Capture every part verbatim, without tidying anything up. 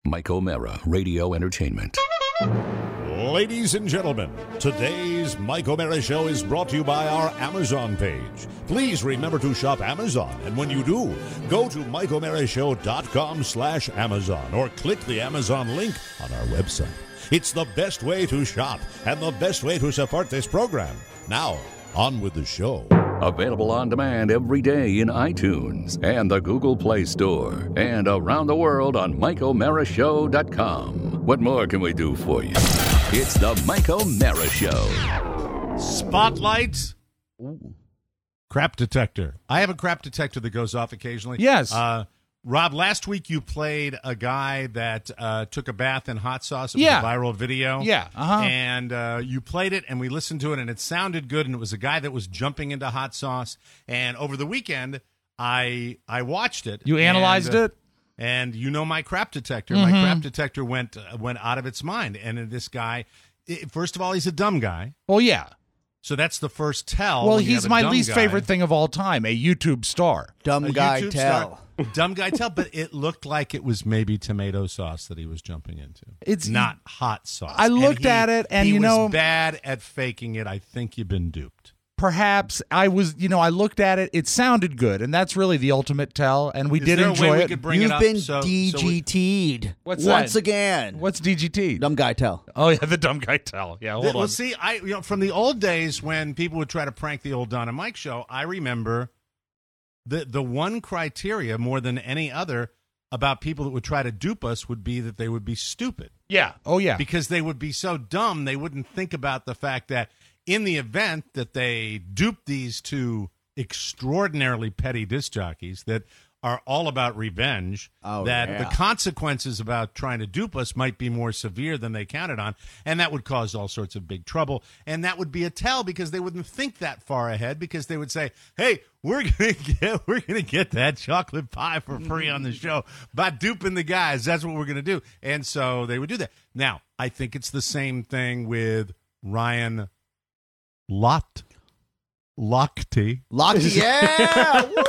Mike O'Mara, Radio Entertainment. Ladies and gentlemen, today's Mike O'Mara Show is brought to you by our Amazon page. Please remember to shop Amazon, and when you do, go to mike o'mara show dot com slash Amazon or click the Amazon link on our website. It's the best way to shop and the best way to support this program. Now, on with the show. Available on demand every day in iTunes and the Google Play Store and around the world on mike o'mara show dot com. What more can we do for you? It's the Mike O'Mara Show. Spotlight. Ooh. Crap detector. I have a crap detector that goes off occasionally. Yes. Uh, Rob, last week you played a guy that uh, took a bath in hot sauce. It Yeah. was a viral video. Yeah, uh-huh. And uh, you played it, and we listened to it, and it sounded good, and it was a guy that was jumping into hot sauce. And over the weekend, I I watched it. You analyzed and, uh, it? And you know my crap detector. Mm-hmm. My crap detector went uh, went out of its mind. And this guy, i first of all, he's a dumb guy. Well, yeah. So that's the first tell. Well, when you he's have a my dumb least guy. favorite thing of all time, a YouTube star. Dumb A guy YouTube tell. star. Dumb guy tell, but it looked like it was maybe tomato sauce that he was jumping into. It's not hot sauce. I And looked he- at it, and he you was know- bad at faking it. I think you've been duped. Perhaps I was, you know, I looked at it. It sounded good, and that's really the ultimate tell. And we Is did there a enjoy way we it. could bring You've it up? been So- so D we- G T'd What's once that? again. What's D G T? Dumb guy tell. Oh yeah, the dumb guy tell. Yeah, hold well, on. see, I you know from the old days when people would try to prank the old Don and Mike show, I remember the the one criteria more than any other about people that would try to dupe us would be that they would be stupid. Yeah. Oh yeah. Because they would be so dumb, they wouldn't think about the fact that in the event that they duped these two extraordinarily petty disc jockeys that are all about revenge, Oh, that yeah. the consequences about trying to dupe us might be more severe than they counted on, and that would cause all sorts of big trouble. And that would be a tell because they wouldn't think that far ahead because they would say, hey, we're gonna get we're gonna get that chocolate pie for free on the show by duping the guys. That's what we're gonna do. And so they would do that. Now, I think it's the same thing with Ryan Lot Lochte. Lochte, yeah. Woo!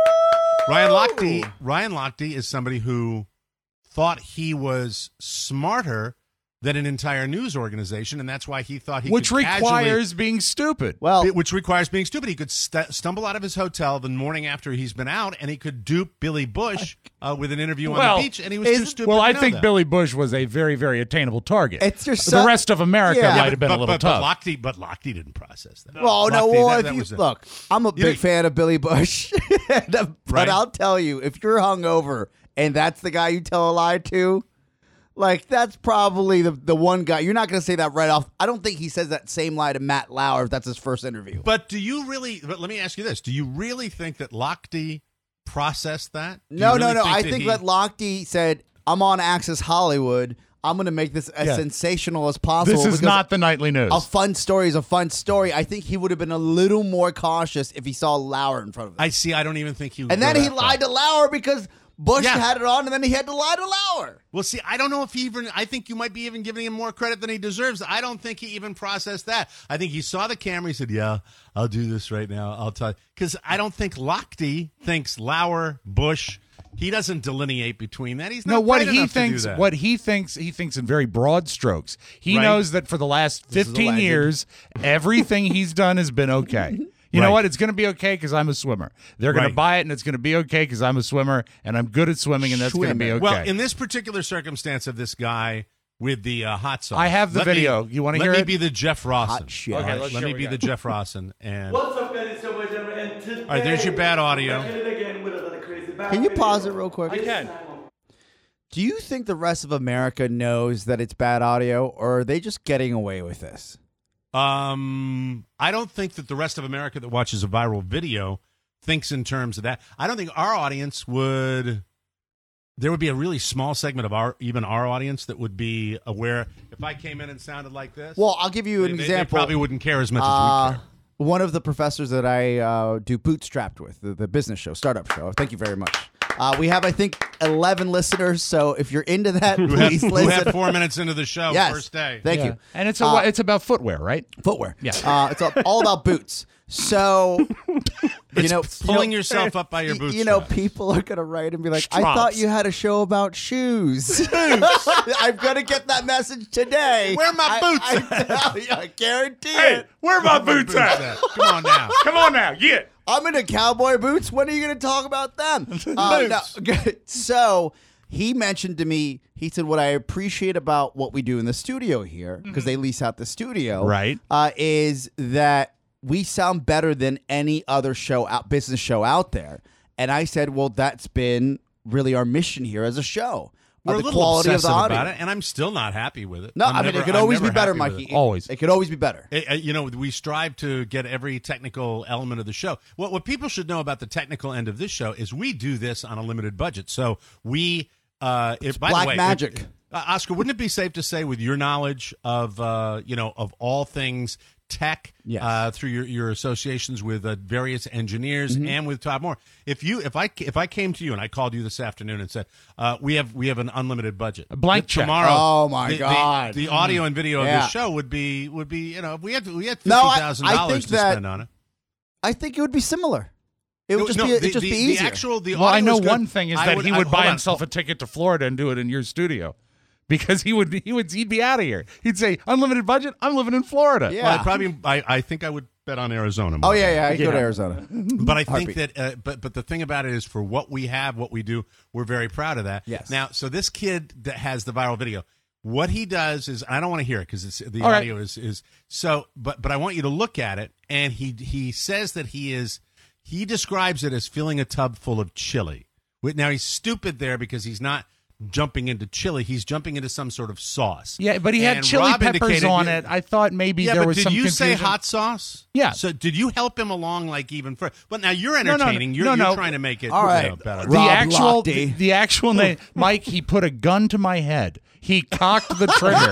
Ryan Lochte, Ryan Lochte is somebody who thought he was smarter than an entire news organization, and that's why he thought he Which could requires being stupid. Well, casually, which requires being stupid. He could st- stumble out of his hotel the morning after he's been out, and he could dupe Billy Bush uh, with an interview on Well, the beach, and he was too is- stupid. Well, to I know think that. Billy Bush was a very, very attainable target. It's just the so- rest of America Yeah. might have been but, a little but, tough. But Lochte, but Lochte didn't process that. well, no, Lochte, well, that- if that you was a- look, I'm a You big know- fan of Billy Bush, but Right. I'll tell you, if you're hungover and that's the guy you tell a lie to, like that's probably the the one guy. You're not going to say that right off. I don't think he says that same lie to Matt Lauer if that's his first interview. But do you really? But let me ask you this: do you really think that Lochte processed that? Do you No, really no, no. I that think he- that Lochte said, "I'm on Access Hollywood. I'm going to make this as Yeah. sensational as possible." This is because not the nightly news. a fun story is a fun story. I think he would have been a little more cautious if he saw Lauer in front of him. I see. I don't even think he. Would and go then he that far. lied to Lauer because Bush Yeah. had it on, and then he had to lie to Lauer. Well, see, I don't know if he even. I think you might be even giving him more credit than he deserves. I don't think he even processed that. I think he saw the camera. He said, "Yeah, I'll do this right now. I'll tell." Because I don't think Lochte thinks Lauer, Bush. He doesn't delineate between that. He's not no, what bright he enough to do thinks, that. what he thinks, he thinks in very broad strokes. He Right. knows that for the last This is a fifteen legend. years, everything he's done has been okay. You know Right. what? It's going to be okay because I'm a swimmer. They're going Right. to buy it, and it's going to be okay because I'm a swimmer, and I'm good at swimming, and that's going to be okay. Well, in this particular circumstance of this guy with the uh, hot sauce, I have the let me- video. You wanna hear Let me it? be the Jeff Rawson. Hot shit. Okay, Let let's me show be we the got. Jeff Rawson. And What's up, guys? It's your boy Jennifer, and today, All right, there's your bad audio. we're back at it again with another crazy bad Can you video. pause it real quick? This can. time on- Do you think the rest of America knows that it's bad audio, or are they just getting away with this? Um, I don't think that the rest of America that watches a viral video thinks in terms of that. I don't think our audience would. There would be a really small segment of our, even our audience, that would be aware. If I came in and sounded like this, Well, I'll give you they, an they- example. They probably wouldn't care as much as Uh, we care. one of the professors that I uh, do Bootstrapped with, the, the business show, startup show. Thank you very much. Uh, we have, I think, eleven listeners. So if you're into that, please Who listen. had four minutes into the show, Yes. first day. Thank Yeah. you. And it's a, Uh, it's about footwear, right? Footwear. Yeah. Uh, it's all, all about boots. So, you know, Pulling you know, yourself up by your y- bootstraps. You know, people are gonna write and be like, "I Straps. thought you had a show about shoes." I'm gonna get that message today. Where are my I- boots I, tell you, I guarantee it. where my boots Come on now. Come on now, get. I'm into cowboy boots. When are you going to talk about them? Uh, no. So he mentioned to me, he said, what I appreciate about what we do in the studio here, because they lease out the studio, Right. uh, is that we sound better than any other show out, business show out there. And I said, well, that's been really our mission here as a show. We're uh, a the little quality of the obsessive audio. about it, and I'm still not happy with it. No, I'm I mean, never- it could I'm always be never better, happy with Mikey. it. Always. It could always be better. It- uh, you know, we strive to get every technical element of the show. What what people should know about the technical end of this show is we do this on a limited budget. So we, uh, if, by black the way, magic. if- uh, Oscar, wouldn't it be safe to say, with your knowledge of, uh, you know, of all things tech, Yes. uh, through your, your associations with uh, various engineers Mm-hmm. and with Todd Moore, if you if I if I came to you and I called you this afternoon and said, uh, we have we have an unlimited budget, A blank check. tomorrow, Oh, my the- the- God. the, audio and video of Yeah. this show would be would be you know if we had we had fifty No, I- thousand I dollars think to that- spend on it. I think it would be similar. It would No, just no, be, it'd the, just the, be the easier. actual the Well, I audio know is good. one thing is I that he I- would buy hold on. himself a ticket to Florida and do it in your studio, because he would he would he'd be out of here. He'd say, "Unlimited budget. I'm living in Florida." Yeah. Well, I probably I, I think I would bet on Arizona. Oh more. yeah, yeah. I go to Yeah. Arizona. But I think Heartbeat. that, uh, but but the thing about it is, for what we have, what we do, we're very proud of that. Yes. Now, so this kid that has the viral video, what he does is, I don't want to hear it because it's the All right. audio is is so. But but I want you to look at it, and he he says that he is he describes it as filling a tub full of chili. Wait, Now he's stupid there because he's not jumping into chili; he's jumping into some sort of sauce. Yeah, but he had And chili Rob peppers indicated on you- it. I thought maybe Yeah, there but was did some you confusion. say hot sauce? Yeah. So did you help him along like even further? But now you're no, no, entertaining. you're, no, you're no. trying to make it All you right. know, better. The Rob actual, Lochte. the, the actual name, Mike. He put a gun to my head. He cocked the trigger.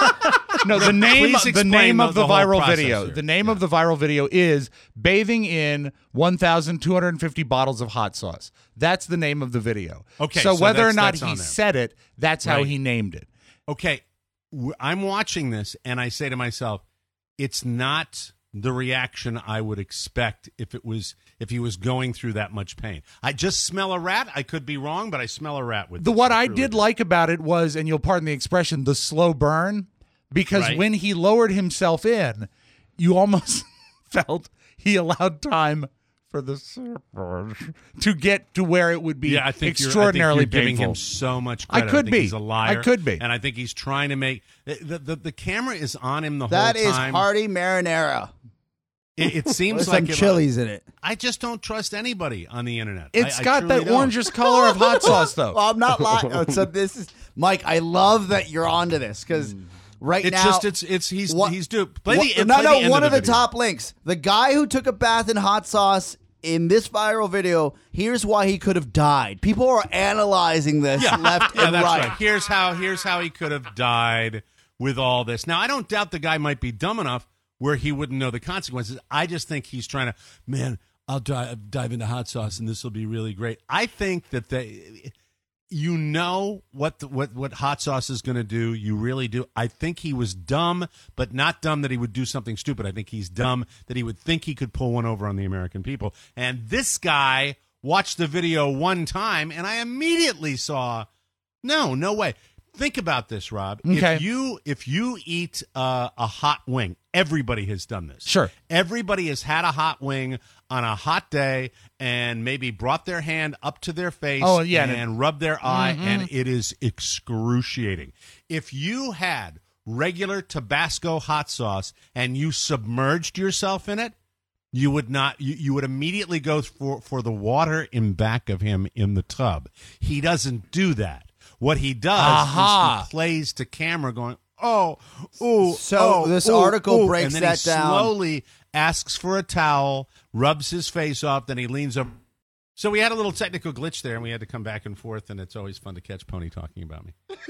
No, the name, Please the explain name the- of the, the whole viral process video. here. The name of the viral video is "Bathing in one thousand two hundred fifty bottles of hot sauce." That's the name of the video. Okay, so, so whether or that's- not that's he on there. said it, that's how Right. he named it. Okay, w- I'm watching this and I say to myself, it's not the reaction I would expect if it was if he was going through that much pain. I just smell a rat. I could be wrong, but I smell a rat with The this. what I I truly did do. like about it was, and you'll pardon the expression, the slow burn, because Right. when he lowered himself in, you almost felt he allowed time for the surfboard to get to where it would be Yeah, I think extraordinarily you're, I think you're giving painful. him so much I credit. could think be. He's a liar. I could be. and I think he's trying to make the the, the camera is on him the That whole is time. hearty marinara. It, it seems With like some if chilies in it. I, I just don't trust anybody on the internet. It's I, I got truly that don't. orangish color of hot sauce, though. Well, I'm not lying. Oh, so this is Mike. I love that you're onto this because right It's now, just it's it's he's What- he's duped. Play what- the no, play no. the end one of the, video. top links. The guy who took a bath in hot sauce in this viral video. Here's why he could have died. People are analyzing this Yeah, left yeah, and that's right. right. Here's how here's how he could have died with all this. Now I don't doubt the guy might be dumb enough where he wouldn't know the consequences. I just think he's trying to, man, I'll dive, dive into hot sauce and this will be really great. I think that they, you know what the, what what hot sauce is going to do. You really do. I think he was dumb, but not dumb that he would do something stupid. I think he's dumb that he would think he could pull one over on the American people. And this guy watched the video one time, and I immediately saw, no, no way. Think about this, Rob. Okay. If you if you eat uh, a hot wing, everybody has done this. Sure. Everybody has had a hot wing on a hot day and maybe brought their hand up to their face Oh, yeah, and, and- rubbed their eye, and it is excruciating. If you had regular Tabasco hot sauce and you submerged yourself in it, you would not. You, you would immediately go for for the water in back of him in the tub. He doesn't do that. What he does Aha. is he plays to camera, going, "Oh, ooh." So oh, this ooh, article ooh," breaks and then that he down. Slowly asks for a towel, rubs his face off, then he leans up. So we had a little technical glitch there, and we had to come back and forth. And it's always fun to catch Pony talking about me.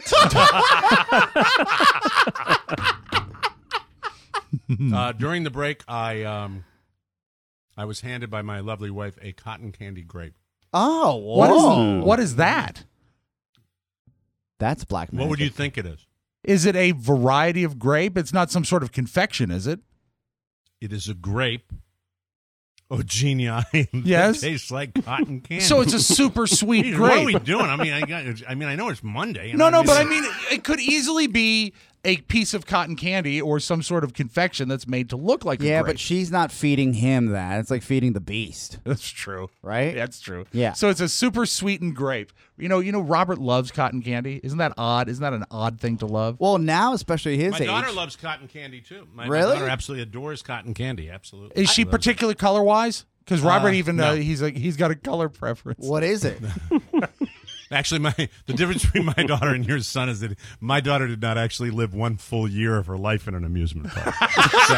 uh, during the break, I um, I was handed by my lovely wife a cotton candy grape. Oh, What whoa. is what is that? That's black magic. What would you think it is? Is it a variety of grape? It's not some sort of confection, is it? It is a grape. Oh, genie! Yes. It tastes like cotton candy. So it's a super sweet Hey, grape. What are we doing? I mean, I got. I mean, I know it's Monday. you No, know no, what but I mean, it could easily be a piece of cotton candy or some sort of confection that's made to look like a Yeah, grape. but she's not feeding him that. It's like feeding the beast, That's true. right? That's true. Yeah. So it's a super sweetened grape. You know, you know, Robert loves cotton candy. Isn't that odd? Isn't that an odd thing to love? Well, now, especially his My age. daughter loves cotton candy too. My, Really? my daughter absolutely adores cotton candy. Absolutely. Is she loves it. particular color wise? Because Robert even no. uh, he's like he's got a color preference. What is it? Actually, my the difference between my daughter and your son is that my daughter did not actually live one full year of her life in an amusement park. So,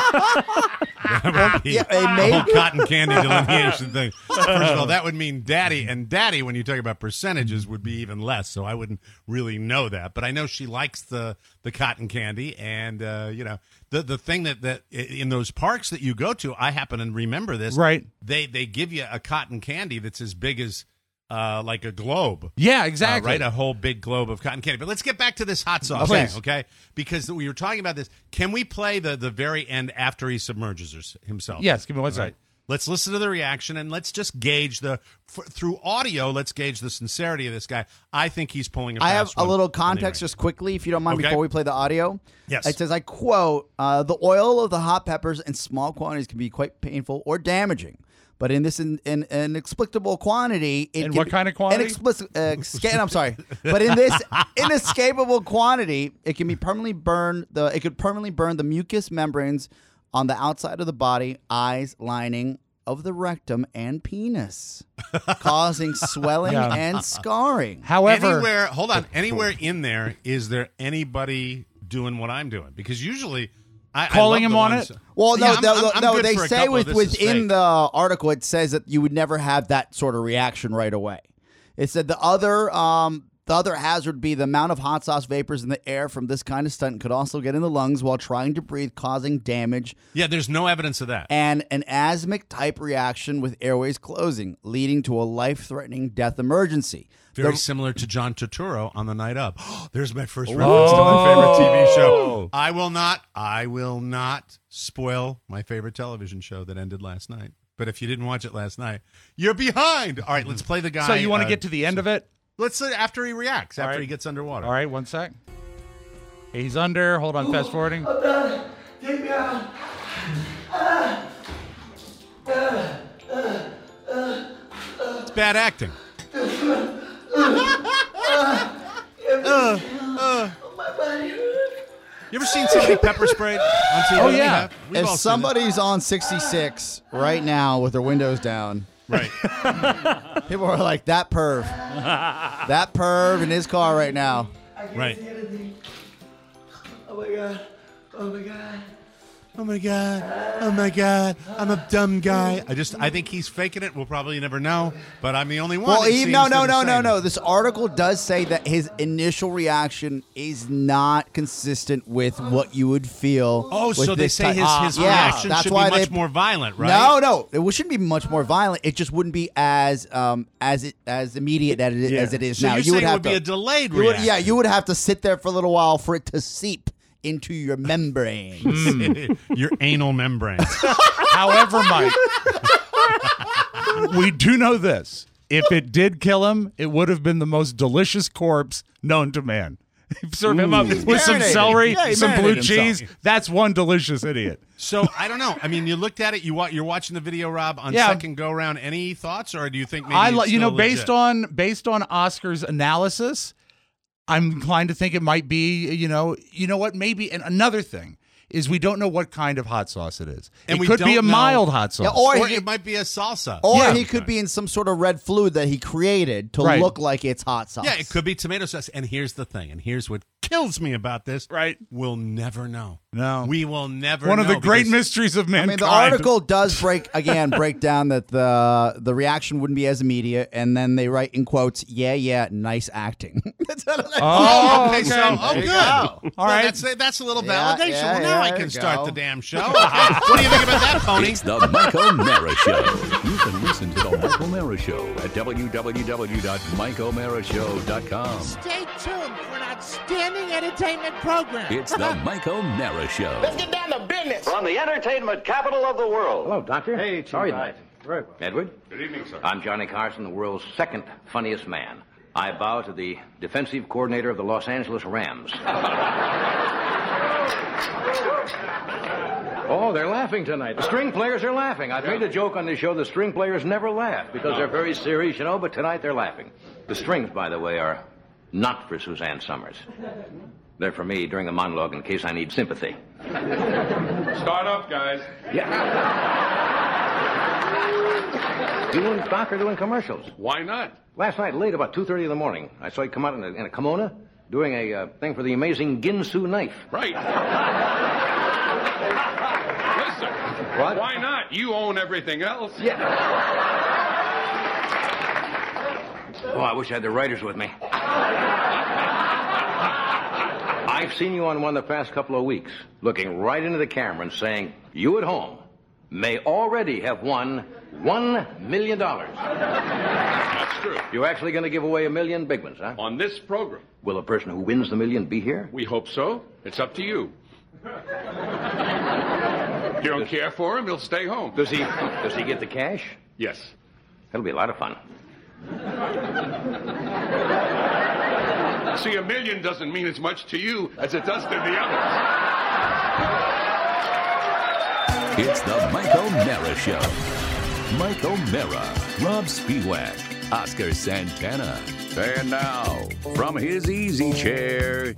that would be yeah, it a may- whole cotton candy delineation thing. First of all, that would mean daddy, and daddy, when you talk about percentages, would be even less. So I wouldn't really know that, but I know she likes the the cotton candy, and uh, you know the the thing that that in those parks that you go to, I happen to remember this. Right. They they give you a cotton candy that's as big as. Uh, like a globe. Yeah, Uh, exactly. right, a whole big globe of cotton candy. But let's get back to this hot sauce Okay. thing, okay? Because we were talking about this. Can we play the, the very end after he submerges hers- himself? Yes, give me one All right. second. Let's listen to the reaction, and let's just gauge the f- through audio. Let's gauge the sincerity of this guy. I think he's pulling a I have fast a one little on the context ring. just quickly, if you don't mind, Okay. before we play the audio. Yes. It says, I quote, uh, the oil of the hot peppers in small quantities can be quite painful or damaging. But in this in, in, inexplicable quantity, it In can what be- kind of quantity? Inexplicit, uh, esca- I'm sorry, but in this inescapable quantity, it can be permanently burn the. It could permanently burn the mucous membranes on the outside of the body, eyes, lining of the rectum, and penis, causing swelling Yeah. and scarring. However, Anywhere, hold on. Anywhere in there, is there anybody doing what I'm doing? Because usually, I, Calling I love him the on ones- it? Well, no, Yeah, I'm- no, I'm- no, I'm no, good they for a say couple. with, This is within fake. the article, it says that you would never have that sort of reaction right away. It said the other, um, the other hazard would be the amount of hot sauce vapors in the air from this kind of stunt could also get in the lungs while trying to breathe, causing damage Yeah, there's no evidence of that. and an asthmatic type reaction with airways closing, leading to a life-threatening death emergency. Very The- similar to John Turturro on The Night Up. There's my first reference to my favorite T V show. I will not, I will not spoil my favorite television show that ended last night. But if you didn't watch it last night, you're behind. All right, let's play the guy. so you want to uh, get to the end of it? Let's say after he reacts, after right. he gets underwater. All right, one sec. He's under. Hold on, fast forwarding. I'm done. Take me out. It's bad acting. My body hurts. You ever seen somebody pepper sprayed on T V? Oh, We yeah. have. We've all If seen it. somebody's on sixty-six right now with their windows down, Right. people are like, that perv. that perv in his car right now. I can't Right. see anything. Oh my god. Oh my god. Oh my god! Oh my god! I'm a dumb guy. I just, I think he's faking it. We'll probably never know, but I'm the only one. Well, it he, seems, no, that no, is no, no, saying no. it. This article does say that his initial reaction is not consistent with what you would feel. Oh, with so they this say type- his, Ah, his yeah, reaction that's should why be much they- more violent, right? No, no, it shouldn't be much more violent. It just wouldn't be as um as it as immediate as it, as it is So now. you're you would saying it have would to be a delayed you would- reaction. yeah, you would have to sit there for a little while for it to seep into your membranes. Hmm. Your anal membrane. However, Mike, we do know this. If it did kill him, it would have been the most delicious corpse known to man. Serve him up He's with some marinated. celery, Yeah, he some blue marinated cheese. himself. That's one delicious idiot. So I don't know. I mean, you looked at it. You wa- you're watching the video, Rob, on Yeah. second go round. Any thoughts, or do you think maybe I, it's li- you know, still based legit? on based on Oscar's analysis, I'm inclined to think it might be. You know, you know what? Maybe and another thing is we don't know what kind of hot sauce it is. And it we could be a don't know- mild hot sauce. Yeah, or or he- it might be a salsa. Or Yeah. he could be in some sort of red fluid that he created to Right. look like it's hot sauce. Yeah, it could be tomato sauce. And here's the thing, and here's what kills me about this. Right. We'll never know. No. We will never One know. of the great because- mysteries of I mankind. mean, the article does break again break down that the the reaction wouldn't be as immediate, and then they write in quotes, "Yeah, yeah, nice acting." That's what I'm- Oh, okay, so, oh, There good. you All go. right. right. That's, that's a little Yeah, validation. yeah, well, now yeah, I there can you start go. the damn show. Okay. What do you think about that, Pony? It's the Mike O'Mara Show. You can listen to the Mike O'Mara Show at w w w dot mike o'mara show dot com. Stay tuned for an outstanding entertainment program. It's the Mike O'Mara Show. Let's get down to business. From the entertainment capital of the world. Hello, Doctor. Hey, How are you Chief. tonight? Very well. Edward? Good evening, sir. I'm Johnny Carson, the world's second funniest man. I bow to the defensive coordinator of the Los Angeles Rams. Oh, they're laughing tonight. The string players are laughing. I've made a joke on this show. The string players never laugh because they're very serious, you know, but tonight they're laughing. The strings, by the way, are not for Suzanne Summers. They're for me during the monologue in case I need sympathy. Start up, guys. Yeah. You and Doc are doing commercials. Why not? Last night, late, about two thirty in the morning, I saw you come out in a, in a kimono doing a uh, thing for the amazing Ginsu knife. Right. Listen. What? Why not? You own everything else. Yeah. Oh, I wish I had the writers with me. I've seen you on one the past couple of weeks, looking right into the camera and saying, you at home may already have won one million dollars. That's true. You're actually going to give away a million big ones, huh? On this program, Will the person who wins the million be here? we hope so. It's up to you. If you don't care for him, he'll stay home. Does he, does he get the cash? Yes. That'll be a lot of fun. See, a million doesn't mean as much to you as it does to the others. It's the Mike O'Mara Show. Mike O'Mara, Rob Spiewak, Oscar Santana. And now, from his easy chair,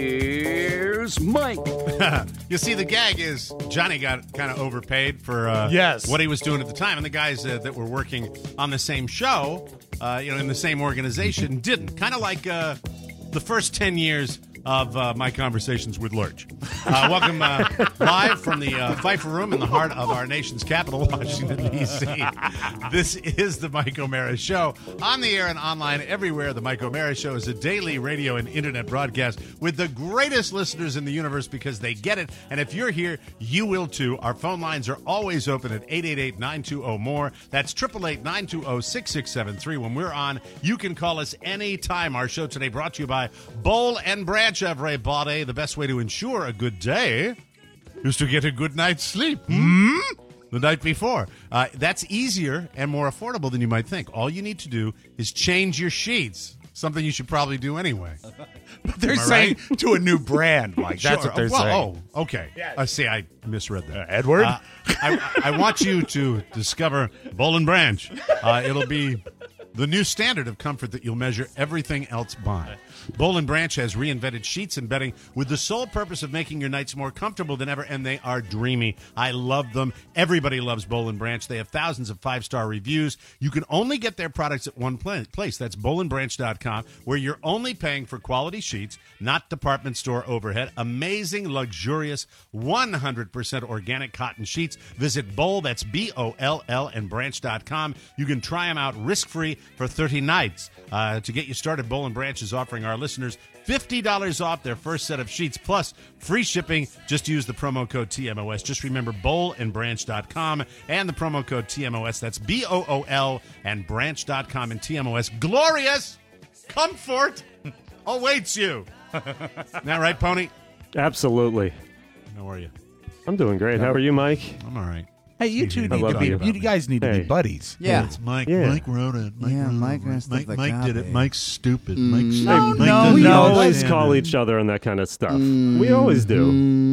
here's Mike. You see, the gag is Johnny got kind of overpaid for uh, Yes. what he was doing at the time, and the guys uh, that were working on the same show, uh, you know, in the same organization, didn't. Kind of like uh, the first ten years of uh, my conversations with Lurch. Uh, welcome uh, live from the uh, Pfeiffer Room in the heart of our nation's capital, Washington, D C This is the Mike O'Mara Show. On the air and online everywhere, the Mike O'Mara Show is a daily radio and internet broadcast with the greatest listeners in the universe because they get it. And if you're here, you will too. Our phone lines are always open at eight eight eight, nine two zero, more. That's eight eight eight, nine two zero, six six seven three. When we're on, you can call us anytime. Our show today brought to you by Bowl and Branch Everybody. The best way to ensure a good day is to get a good night's sleep. Hmm? The night before. Uh, that's easier and more affordable than you might think. All you need to do is change your sheets. Something you should probably do anyway. But they're Am I saying right? to a new brand, Mike. That's Sure. what they're well, saying. Oh, okay. I see. I misread that. Uh, Edward? Uh, I, I want you to discover Bowl and Branch. Uh, it'll be the new standard of comfort that you'll measure everything else by. Bowl and Branch has reinvented sheets and bedding with the sole purpose of making your nights more comfortable than ever, and they are dreamy. I love them. Everybody loves Bowl and Branch. They have thousands of five-star reviews. You can only get their products at one pla- place. That's bowl and branch dot com, where you're only paying for quality sheets, not department store overhead. Amazing, luxurious, one hundred percent organic cotton sheets. Visit Bowl, that's B O L L, and branch dot com. You can try them out risk-free for thirty nights. Uh, to get you started, Bowl and Branch is offering our listeners fifty dollars off their first set of sheets, plus free shipping. Just use the promo code T M O S. Just remember bowl and branch dot com and the promo code T M O S. That's B O O L and branch dot com and T M O S. Glorious comfort awaits you. Isn't that right, Pony? Absolutely. How are you? I'm doing great. How are you, Mike? I'm all right. Hey, you two I need to love be. you. You guys need to Hey. be buddies. Yeah. It's Mike. Yeah. Mike wrote it. Mike Yeah, wrote Mike it. wrote stuff Mike, like Mike that, did it. babe. Mike's stupid. Mike's No, Mike no, doesn't We no. always understand call it. each other on that kind of stuff. We always do.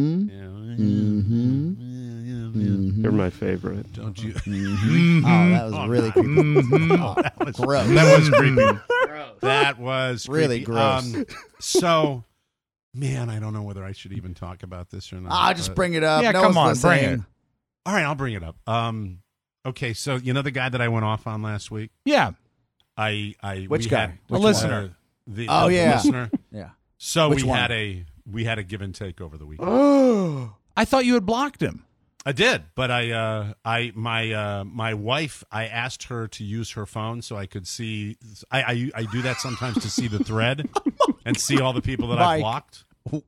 You're my favorite. Don't you? Oh, that was really creepy. Oh, That was gross. That was creepy. That was Really creepy. gross. Um, so, man, I don't know whether I should even talk about this or not. Ah, just but- bring it up. Yeah, no come one's on, bring listening. it. All right, I'll bring it up. Um, okay, so you know the guy that I went off on last week. Yeah. I, I Which we guy? had- A which listener. one? The, Oh, the yeah. listener. Yeah. So Which we one? had a we had a give and take over the weekend. Oh, I thought you had blocked him. I did, but I, uh, I, my, uh, my wife, I asked her to use her phone so I could see. I, I, I do that sometimes to see the thread and see all the people that I Mike. blocked.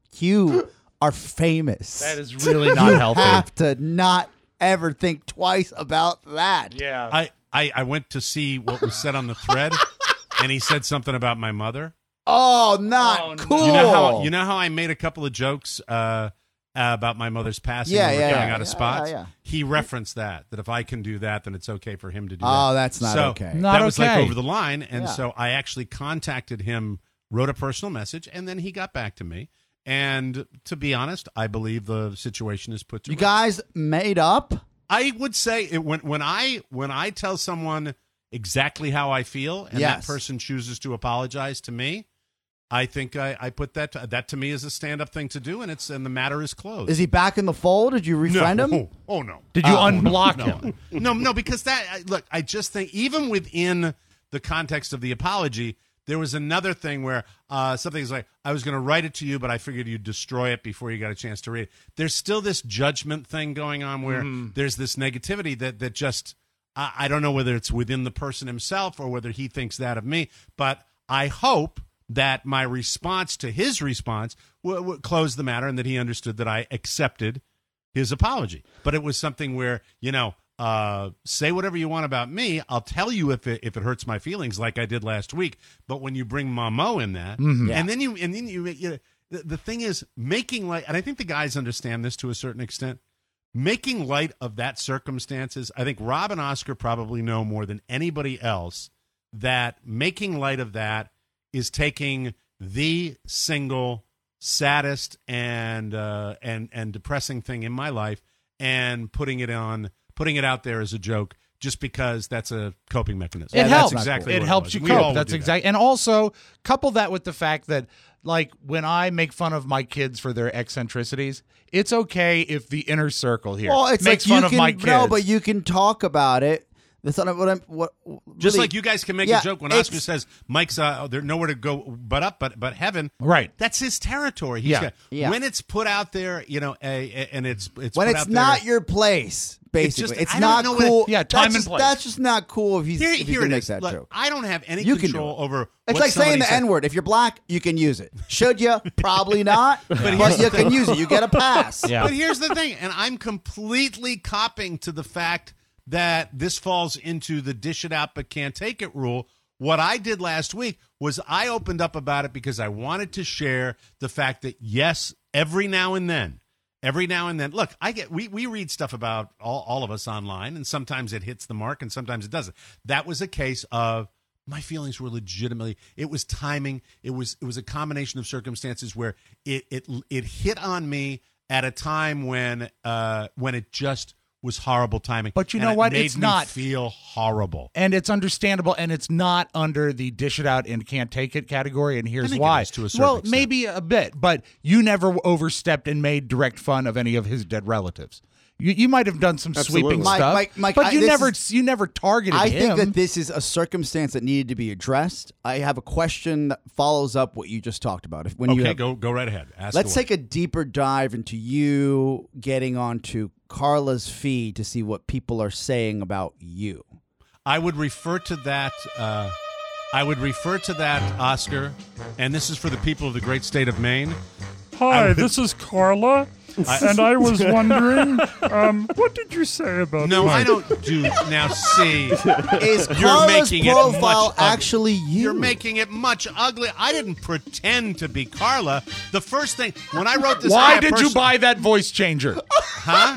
You are famous. That is really not you healthy. have to not ever think twice about that. Yeah. I, I, I went to see what was said on the thread, and he said something about my mother. Oh, not Oh, no. cool. You know how you know how I made a couple of jokes uh, about my mother's passing Yeah, when we were yeah, getting yeah, out of yeah, spots? yeah, yeah. He referenced that that if I can do that, then it's okay for him to do that. Oh, that's not so okay. Not that was like okay. over the line, and Yeah. so I actually contacted him, wrote a personal message, and then he got back to me. And to be honest, I believe the situation is put to You rest. guys made up? I would say it, when when I when I tell someone exactly how I feel, and Yes. that person chooses to apologize to me, I think I, I put that to, that to me is a stand up thing to do, and it's and the matter is closed. Is he back in the fold? Did you refriend no. him? Oh, oh no. Did you Oh, unblock no. him? No, no, because that I- look, I just think even within the context of the apology, there was another thing where uh, something's like, I was going to write it to you, but I figured you'd destroy it before you got a chance to read it. There's still this judgment thing going on where there's this negativity that that just I, I don't know whether it's within the person himself or whether he thinks that of me, but I hope that my response to his response w- w- closed the matter and that he understood that I accepted his apology. But it was something where, you know, uh, say whatever you want about me. I'll tell you if it, if it hurts my feelings like I did last week. But when you bring Mamo in that, Mm-hmm. and then you, and then you, you the, the thing is making light, and I think the guys understand this to a certain extent, making light of that circumstances. I think Rob and Oscar probably know more than anybody else that making light of that is taking the single saddest and uh, and and depressing thing in my life and putting it on, putting it out there as a joke, just because that's a coping mechanism. It That's helps. exactly. It what helps was. you We all cope. would That's do that. exactly. And also couple that with the fact that, like, when I make fun of my kids for their eccentricities, it's okay if the inner circle here Well, it's makes like fun you of can, my kids. No, but you can talk about it. That's not what I'm. What Just really- like you guys can make Yeah, a joke when it's- Oscar says Mike's uh, there's nowhere to go but up, but but heaven. Right. That's his territory. He's Yeah. got- Yeah. When it's put out there, you know, a, a, and it's it's when put it's out not there, your place, basically, just- it's I don't not know what it- cool. Yeah, That's time and just- place. That's just not cool if he's Here, if he's here gonna it make is. that Look, joke. I don't have any You can do control it. over. It's what like saying somebody the said. N word. If you're black, you can use it. Should you? Probably not. but here's you the can thing. use it. You get a pass. Yeah. But here's the thing, and I'm completely copping to the fact that this falls into the dish it out but can't take it rule. What I did last week was I opened up about it because I wanted to share the fact that, yes, every now and then, every now and then, look, I get we, we read stuff about all, all of us online, and sometimes it hits the mark and sometimes it doesn't. That was a case of my feelings were legitimately, it was timing, it was it was a combination of circumstances where it it it hit on me at a time when uh when it just was horrible timing. But you and know it what? made It's me not. feel horrible. And it's understandable, and it's not under the dish it out and can't take it category, and here's think it why. is to a certain well, extent. maybe a bit, but you never overstepped and made direct fun of any of his dead relatives. You, you might have done some Absolutely. sweeping Mike, stuff, Mike, Mike, but I- you this never is- you never targeted I him. think that this is a circumstance that needed to be addressed. I have a question that follows up what you just talked about. If when you Okay, have, go go right ahead. Ask let's away. take a deeper dive into you getting onto Carla's feed to see what people are saying about you. I would refer to that. Uh, I would refer to that, Oscar, and this is for the people of the great state of Maine. Hi, this is Carla, and I was wondering, um, what did you say about No, I Mike? don't do. Now, see, Is You're Carla's making it much profile ugly. actually you? you're making it much ugly. I didn't pretend to be Carla. The first thing when I wrote this, Why guy a did you person- buy that voice changer? Huh?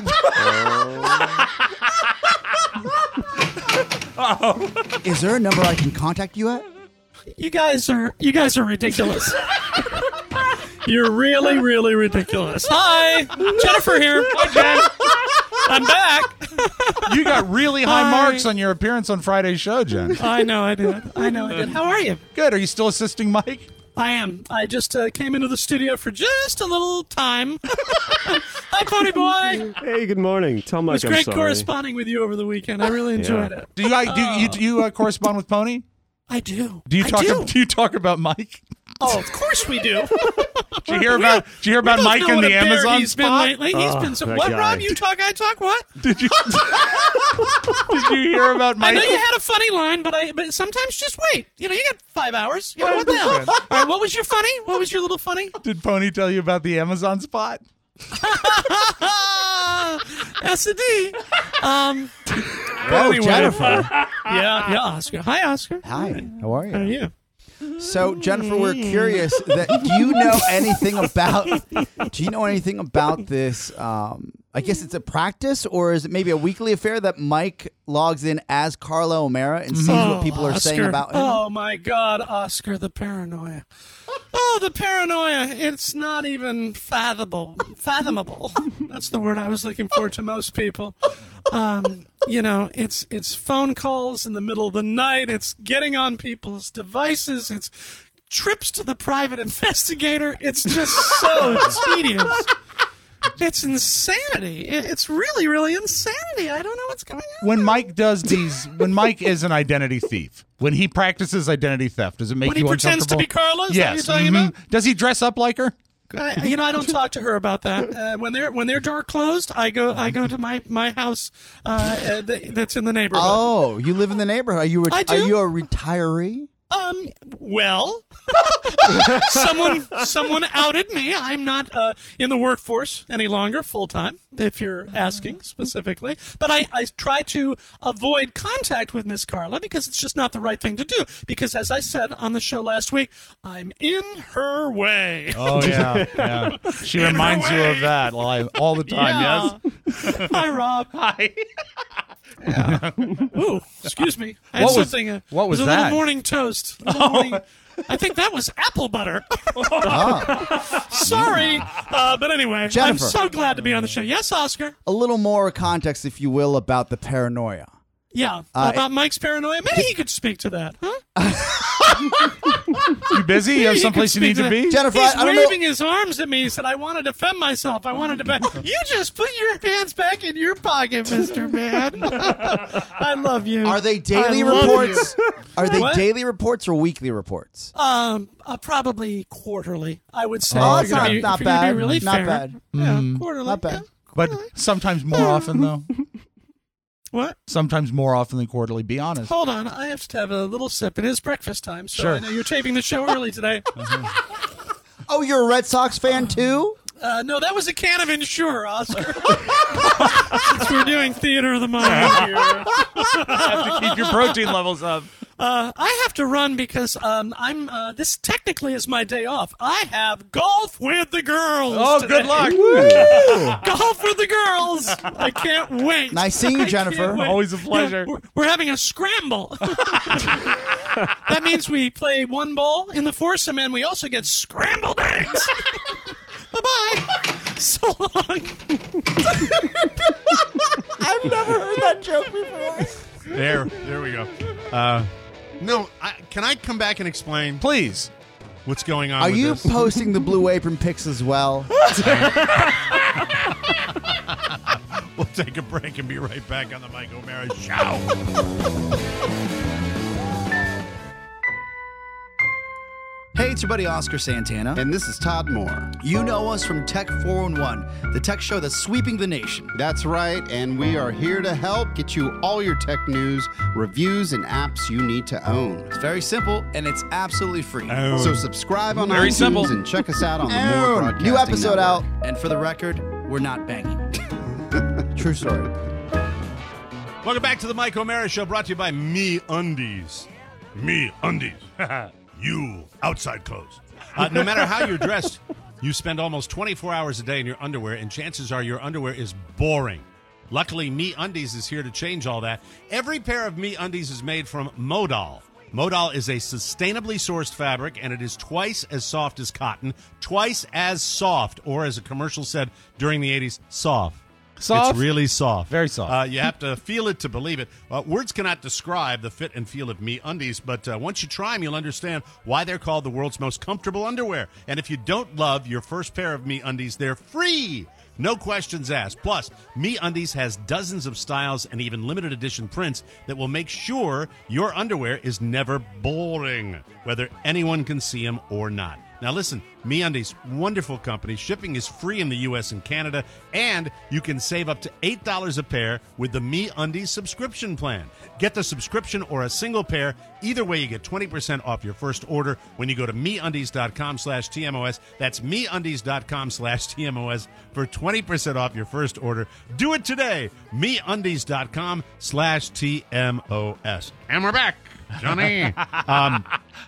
Is there a number I can contact you at? You guys are you guys are ridiculous. You're really, really ridiculous. Hi, Jennifer here. Hi, Jen. I'm back. You got really high Hi. marks on your appearance on Friday's show, Jen. I know I did. I know I did. How are you? Good. Are you still assisting Mike? I am. I just uh, came into the studio for just a little time. Hi, Pony Boy. Hey, good morning. Tell It Mike was I'm great sorry. corresponding with you over the weekend. I really enjoyed Yeah. it. Do you do you, do you uh, correspond with Pony? I do. Do you I talk do. Ab- do you talk about Mike? Oh, of course we do. Did you hear about? Did you hear about We both Mike know and what the a bear Amazon he's been spot? lately. He's Oh, been so. that What, guy. Rob? You talk, I talk. What? Did you? Did you hear about I Mike? know you had a funny line, but I. But sometimes just wait. You know, you got five hours. You know, what the hell? All right, what was your funny? What was your little funny? Did Pony tell you about the Amazon spot? S and D. Um. Oh, anyway. Jennifer. Yeah, yeah, Oscar. Hi, Oscar. Hi. How are How are you? you? So, Jennifer, we're curious that do you know anything about do you know anything about this? Um, I guess it's a practice, or is it maybe a weekly affair that Mike logs in as Carlo O'Mara and sees what people are saying Oscar. about him? Oh my God, Oscar, the paranoia. Oh, the paranoia. It's not even fathomable. Fathomable. That's the word I was looking for to most people. Um, you know, it's it's phone calls in the middle of the night. It's getting on people's devices. It's trips to the private investigator. It's just so tedious. It's insanity. It- It's really, really insanity. I don't know what's going on. When Mike does these, when Mike is an identity thief, when he practices identity theft, does it make When you he pretends to uncomfortable? be Carla? Is that Yes. what you're talking mhm. about? Does he dress up like her? I, you know, I don't talk to her about that. Uh, when they're when their door closed, I go I go to my my house uh, uh, th- that's in the neighborhood. Oh, you live in the neighborhood. Are you re- I do. are you a retiree? Um. Well, someone someone outed me. I'm not uh, in the workforce any longer, full time. If you're asking specifically, but I, I try to avoid contact with Miss Carla because it's just not the right thing to do. Because as I said on the show last week, I'm in her way. Oh yeah, yeah. She In reminds her you way. of that live all the time. Yeah. Hi, Rob. Yes. Hi. Yeah. Ooh, excuse me. I had What was- something. Uh, what was it a that? little morning toast. A little morning- I think that was apple butter. Sorry, uh, but anyway, Jennifer. I'm so glad to be on the show. Yes, Oscar. A little more context, if you will, about the paranoia. Yeah, Uh, about Mike's paranoia. Maybe he could speak to that, huh? You busy? You have Maybe he someplace could you need speak to that. be? Jennifer, He's I, I don't know. waving his arms at me. He said, "I want to defend myself. I wanted to." Be- you just put your hands back in your pocket, Mister Man. I love you. Are they daily I love reports? Are they What? daily reports or weekly reports? Um, uh, probably quarterly. I would say. Oh, If that's you're not, gonna be- not if you're gonna be bad. really Not fair. bad. Yeah, Mm. quarterly. Not bad. yeah. But sometimes more often though. What? Sometimes more often than quarterly. Be honest. Hold on, I have to have a little sip. It is breakfast time, so Sure. I know you're taping the show early today. Oh, you're a Red Sox fan too? Uh, no, that was a can of Ensure, Oscar. Since we're doing theater of the mind here. Have to keep your protein levels up. Uh, I have to run because um, I'm. Uh, this technically is my day off. I have golf with the girls. Oh, today. good luck. Golf with the girls. I can't wait. Nice seeing you, I can't Jennifer. wait. Always a pleasure. Yeah, we're, we're having a scramble. That means we play one ball in the foursome, and we also get scrambled eggs. Bye bye. So long. I've never heard that joke before. There, there we go. Uh, no, I, can I come back and explain Please. what's going on? Are with you this? posting the Blue Apron pics as well? We'll take a break and be right back on the Mike O'Mara Show. Hey, it's your buddy Oscar Santana. And this is Todd Moore. You know us from Tech four one one, the tech show that's sweeping the nation. That's right, and we are here to help get you all your tech news, reviews, and apps you need to own. It's very simple, and it's absolutely free. So subscribe on Very iTunes simple. and check us out on the Own. More Broadcasting New episode Network. out. And for the record, we're not banging. True story. Welcome back to the Mike O'Mara Show, brought to you by Me Undies. Me Undies. You outside clothes. Uh, no matter how you're dressed, you spend almost twenty-four hours a day in your underwear, and chances are your underwear is boring. Luckily, Me Undies is here to change all that. Every pair of Me Undies is made from Modal. Modal is a sustainably sourced fabric, and it is twice as soft as cotton, twice as soft, or as a commercial said during the eighties, soft. Soft? It's really soft. Very soft. Uh, you have to feel it to believe it. Uh, words cannot describe the fit and feel of MeUndies, but uh, once you try them, you'll understand why they're called the world's most comfortable underwear. And if you don't love your first pair of MeUndies, they're free. No questions asked. Plus, MeUndies has dozens of styles and even limited edition prints that will make sure your underwear is never boring, whether anyone can see them or not. Now listen, MeUndies, wonderful company. Shipping is free in the U S and Canada, and you can save up to eight dollars a pair with the MeUndies subscription plan. Get the subscription or a single pair. Either way, you get twenty percent off your first order when you go to MeUndies.com slash TMOS. That's MeUndies.com slash TMOS for twenty percent off your first order. Do it today. MeUndies.com slash TMOS. And we're back, Johnny. um,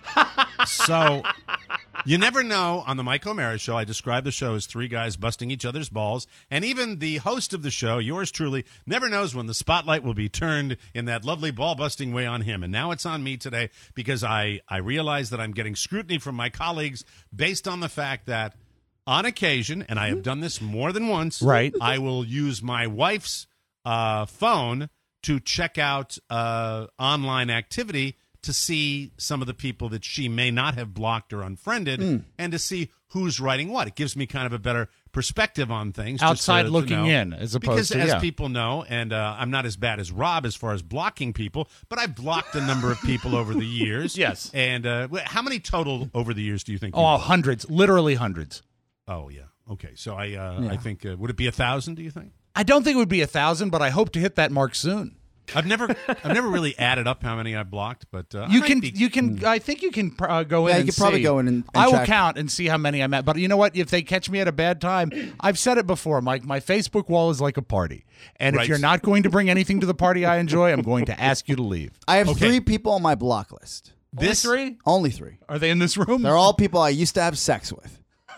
so... You never know. On the Mike O'Mara Show, I describe the show as three guys busting each other's balls. And even the host of the show, yours truly, never knows when the spotlight will be turned in that lovely ball-busting way on him. And now it's on me today because I, I realize that I'm getting scrutiny from my colleagues based on the fact that on occasion, and I have done this more than once, right. I will use my wife's uh, phone to check out uh, online activity to see some of the people that she may not have blocked or unfriended Mm. and to see who's writing what. It gives me kind of a better perspective on things. Outside just to, looking to know. in, as opposed because to, as yeah. people know, and uh, I'm not as bad as Rob as far as blocking people, but I've blocked a number of people over the years. Yes. And uh, how many total over the years do you think? Oh, you've hundreds. Literally hundreds. Oh, yeah. Okay. So I, uh, Yeah. I think, uh, would it be a thousand, do you think? I don't think it would be a thousand, but I hope to hit that mark soon. I've never, I've never really added up how many I've blocked, but uh, You I can, might be- you can. I think you can uh, go in. Yeah, you and could probably see. go in and- and I will check. count and see how many I'm at. But you know what? If they catch me at a bad time, I've said it before. My my Facebook wall is like a party, and Right. if you're not going to bring anything to the party I enjoy, I'm going to ask you to leave. I have Okay. three people on my block list. This three? Only three. Are they in this room? They're all people I used to have sex with.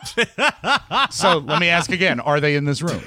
So let me ask again: are they in this room?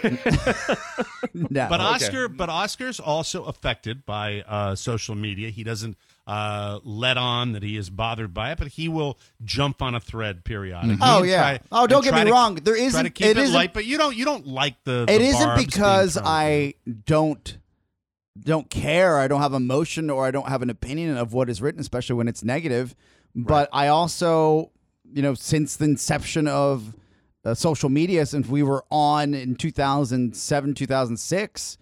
No. But Okay. Oscar, but Oscar's also affected by uh, social media. He doesn't uh, let on that he is bothered by it, but he will jump on a thread periodically. Oh, and yeah. try- Oh, don't and get try me to- wrong. There try isn't- to keep it it, isn't- light, but you don't you don't like the. It the isn't barbs being because thrown. I don't don't care. I don't have emotion or I don't have an opinion of what is written, especially when it's negative. But I also, you know, since the inception of uh, social media, since we were on in two thousand seven, two thousand six,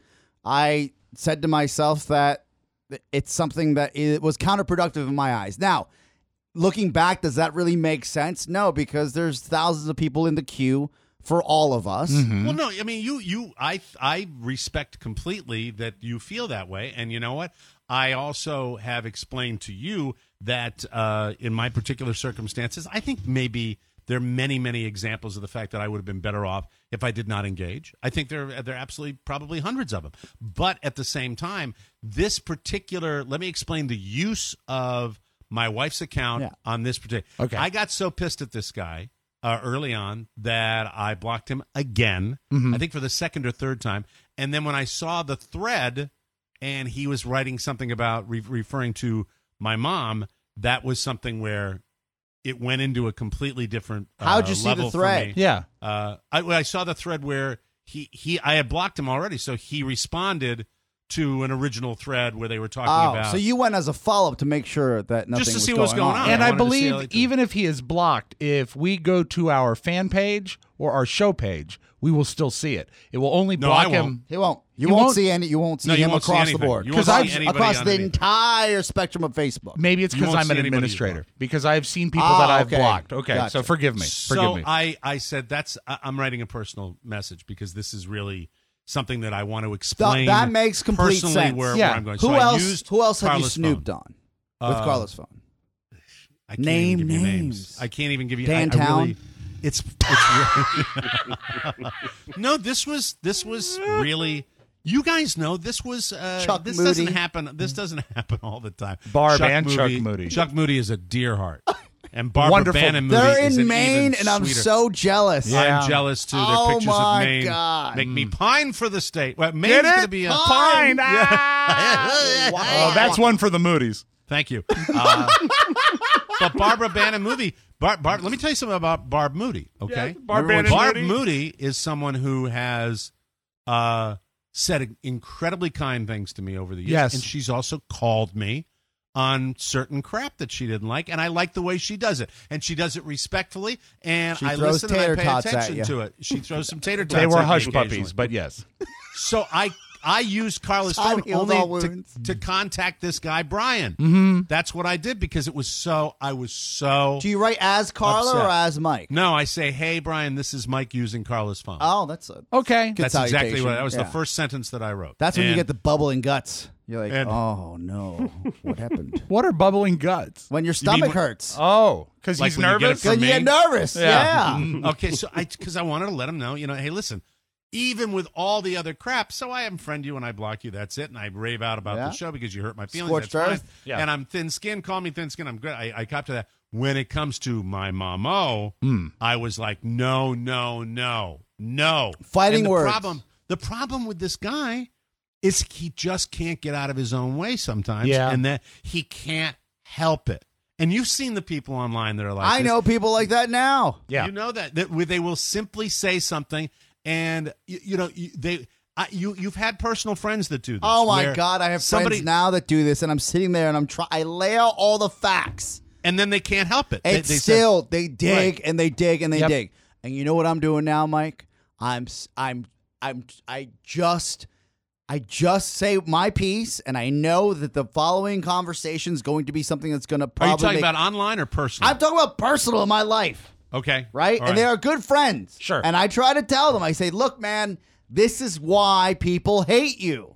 I said to myself that it's something that it was counterproductive in my eyes. Now, looking back, does that really make sense? No, because there's thousands of people in the queue for all of us. Well, no, I mean, you, you, I, I respect completely that you feel that way, and you know what? I also have explained to you that uh, in my particular circumstances, I think maybe there are many, many examples of the fact that I would have been better off if I did not engage. I think there, there are absolutely probably hundreds of them. But at the same time, this particular, let me explain the use of my wife's account Yeah. on this particular. Okay. I got so pissed at this guy uh, early on that I blocked him again, Mhm. I think for the second or third time. And then when I saw the thread and he was writing something about re- referring to my mom, that was something where it went into a completely different uh, How'd you see the level for thread? me. Yeah. Uh, I, well, I saw the thread where he, he I had blocked him already, so he responded to an original thread where they were talking Oh, about. so you went as a follow-up to make sure that nothing to was see going what's going on. And I I, wanted to see believe how they do it. even if he is blocked, if we go to our fan page or our show page, we will still see it. It will only No, block I won't. him. He won't. You, You won't, won't- see any. You won't see No, you him won't see across the anything. board. You won't Because see I've anybody across on the any- entire spectrum of Facebook. Maybe it's You because won't I'm see an anybody administrator. blocked. Because I've seen people Oh, that I've okay. blocked. Okay, Gotcha. so forgive me. Forgive so me. I, I said that's I- I'm writing a personal message because this is really something that I want to explain. that makes complete personally sense. Where, Yeah. where I'm going. Who so I else? used Who else have you Carla's snooped phone. on with Uh, Carla's phone? I can't Name even give you names. names. I can't even give you. Dan I, I Town? really, it's it's really, no. This was this was really. You guys know this was uh, Chuck this Moody. doesn't happen. This doesn't happen all the time. Barb Chuck and Chuck Moody, Moody. Chuck Moody is a dear heart, and Barbara Wonderful. Bannon Moody They're is in an Maine, even and I'm sweeter. so jealous. Yeah. I'm jealous too. Their Oh pictures my of Maine God. make me pine for the state. Well, Maine's Get going to it? be a Fine. Ah! Oh, that's one for the Moody's. Thank you. Uh, but Barbara Bannon Moody. Bar, Bar, let me tell you something about Barb Moody. Okay, Yeah, Barb Remember when Bannon Barb Moody? Moody is someone who has uh, said incredibly kind things to me over the years. Yes. And she's also called me on certain crap that she didn't like, and I like the way she does it. And she does it respectfully, and She I throws listen and I tater pay tots at attention you. to it. She throws some tater tots They were at me hush occasionally. puppies, but yes. So I I used Carla's Time phone heals all only to, wounds. to contact this guy Brian. Mm-hmm. That's what I did because it was so I was so. Do you write as Carla upset. or as Mike? No, I say, hey Brian, this is Mike using Carla's phone. Oh, that's a Okay. good That's exactly salutation. what that was. Yeah. The first sentence that I wrote. That's when you And- get the bubbling guts. You're like, And- oh no, what happened? What are bubbling guts? When your You mean stomach when- hurts. Oh, because Like he's when you get it nervous? from Because you me? get nervous. Yeah. Yeah. Okay, so I because I wanted to let him know, you know, hey, listen, even with all the other crap, so I unfriend you and I block you. That's it, and I rave out about Yeah. the show because you hurt my feelings. Scorched that's fine. earth. Yeah. And I'm thin-skinned. Call me thin-skinned. I'm good. I, I cop to that. When it comes to my mamo, Mm. I was like, no, no, no, no. Fighting and the words. Problem, the problem with this guy is he just can't get out of his own way sometimes, Yeah. and that he can't help it. And you've seen the people online that are like, I this. know people like that now. Yeah. You know that that they will simply say something, and you, you know you, they. I, you you've had personal friends that do this. Oh my where God, I have somebody, friends now that do this, and I'm sitting there and I'm trying. I lay out all the facts. and then they can't help it. They- It's they say- still they dig Right. and they dig and they Yep. dig. And you know what I'm doing now, Mike? I'm s- I'm I'm I just I just say my piece, and I know that the following conversation is going to be something that's going to Are probably. you talking make- about online or personal? I'm talking about personal in my life, okay, right? All And they are good friends. Sure. And I try to tell them. I say, look, man, this is why people hate you.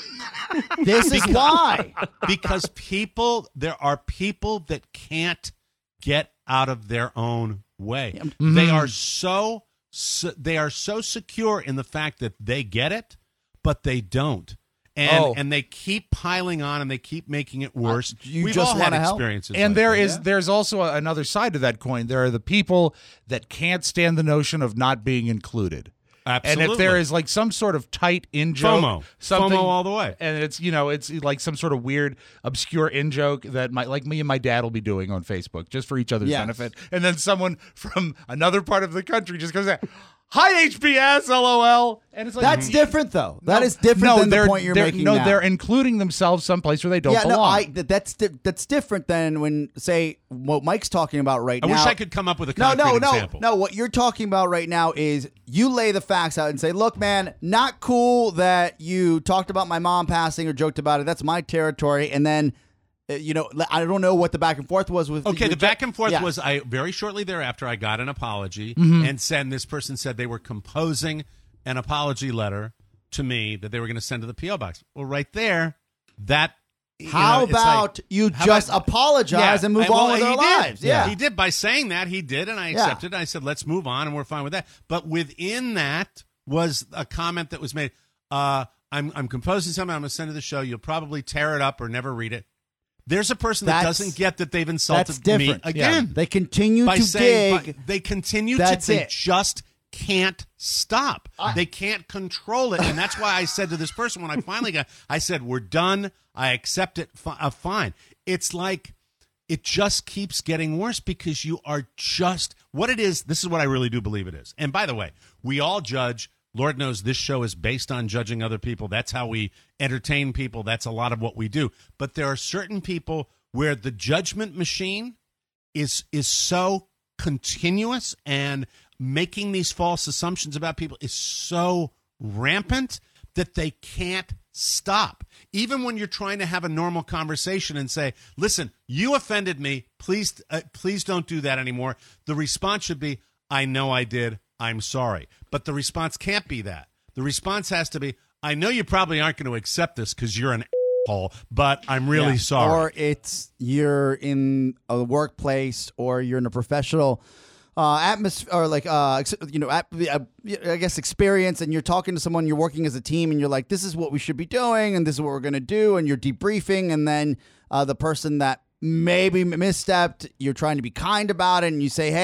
This is why. because people there are people that can't get out of their own way. Mm-hmm. They are so, so they are so secure in the fact that they get it, but they don't. And Oh. and they keep piling on and they keep making it worse. Uh, you We've just all had wanna help. experiences. And like there that. is there's also a- another side to that coin. There are the people that can't stand the notion of not being included. Absolutely. And if there is like some sort of tight in joke, FOMO. something, FOMO all the way. and it's you know it's like some sort of weird obscure in joke that my like me and my dad will be doing on Facebook just for each other's Yes. benefit, and then someone from another part of the country just goes, "Hi H B S, LOL," and it's like That's different, though. That is different no, than the they're- point you're they're- making No, now. they're including themselves someplace where they don't yeah, belong. no, I th- that's di- that's different than when say what Mike's talking about right I now. wish I could come up with a No, concrete no, no, example. no. What you're talking about right now is you lay the facts out and say, "Look, man, not cool that you talked about my mom passing or joked about it. That's my territory." And then, uh, you know, I don't know what the back and forth was with. Okay, your the jo- back and forth Yeah. was I very shortly thereafter I got an apology Mm-hmm. and said this person said they were composing an apology letter to me that they were going to send to the P O box. Well, right there, that you How know, it's about like- you how just about- apologize Yeah, and move I- well, on with he our did. lives? Yeah. he did by saying that he did, and I Yeah. accepted. And I said, "Let's move on," and we're fine with that. But within that was a comment that was made. Uh, I'm I'm composing something. I'm going to send to the show. You'll probably tear it up or never read it. There's a person that That's- doesn't get that they've That's insulted me different. again. They continue by to saying dig. by- they continue That's to they it. just can't stop. They can't control it, and that's why I said to this person when I finally got, I said, "We're done. I accept it. F- uh, fine." It's like it just keeps getting worse because you are just what it is. This is what I really do believe it is. And by the way, we all judge. Lord knows this show is based on judging other people. That's how we entertain people. That's a lot of what we do. But there are certain people where the judgment machine is is so continuous and making these false assumptions about people is so rampant that they can't stop. Even when you're trying to have a normal conversation and say, "Listen, you offended me. Please uh, please don't do that anymore." The response should be, "I know I did. I'm sorry." But the response can't be that. The response has to be, "I know you probably aren't going to accept this because you're an asshole, but I'm really Yeah. sorry." Or it's you're in a workplace or you're in a professional uh, atmosphere or like uh, ex- you know, at, uh, I guess experience, and you're talking to someone, you're working as a team, and you're like, "This is what we should be doing, and this is what we're going to do," and you're debriefing, and then uh, the person that maybe misstepped, you're trying to be kind about it, and you say, "Hey,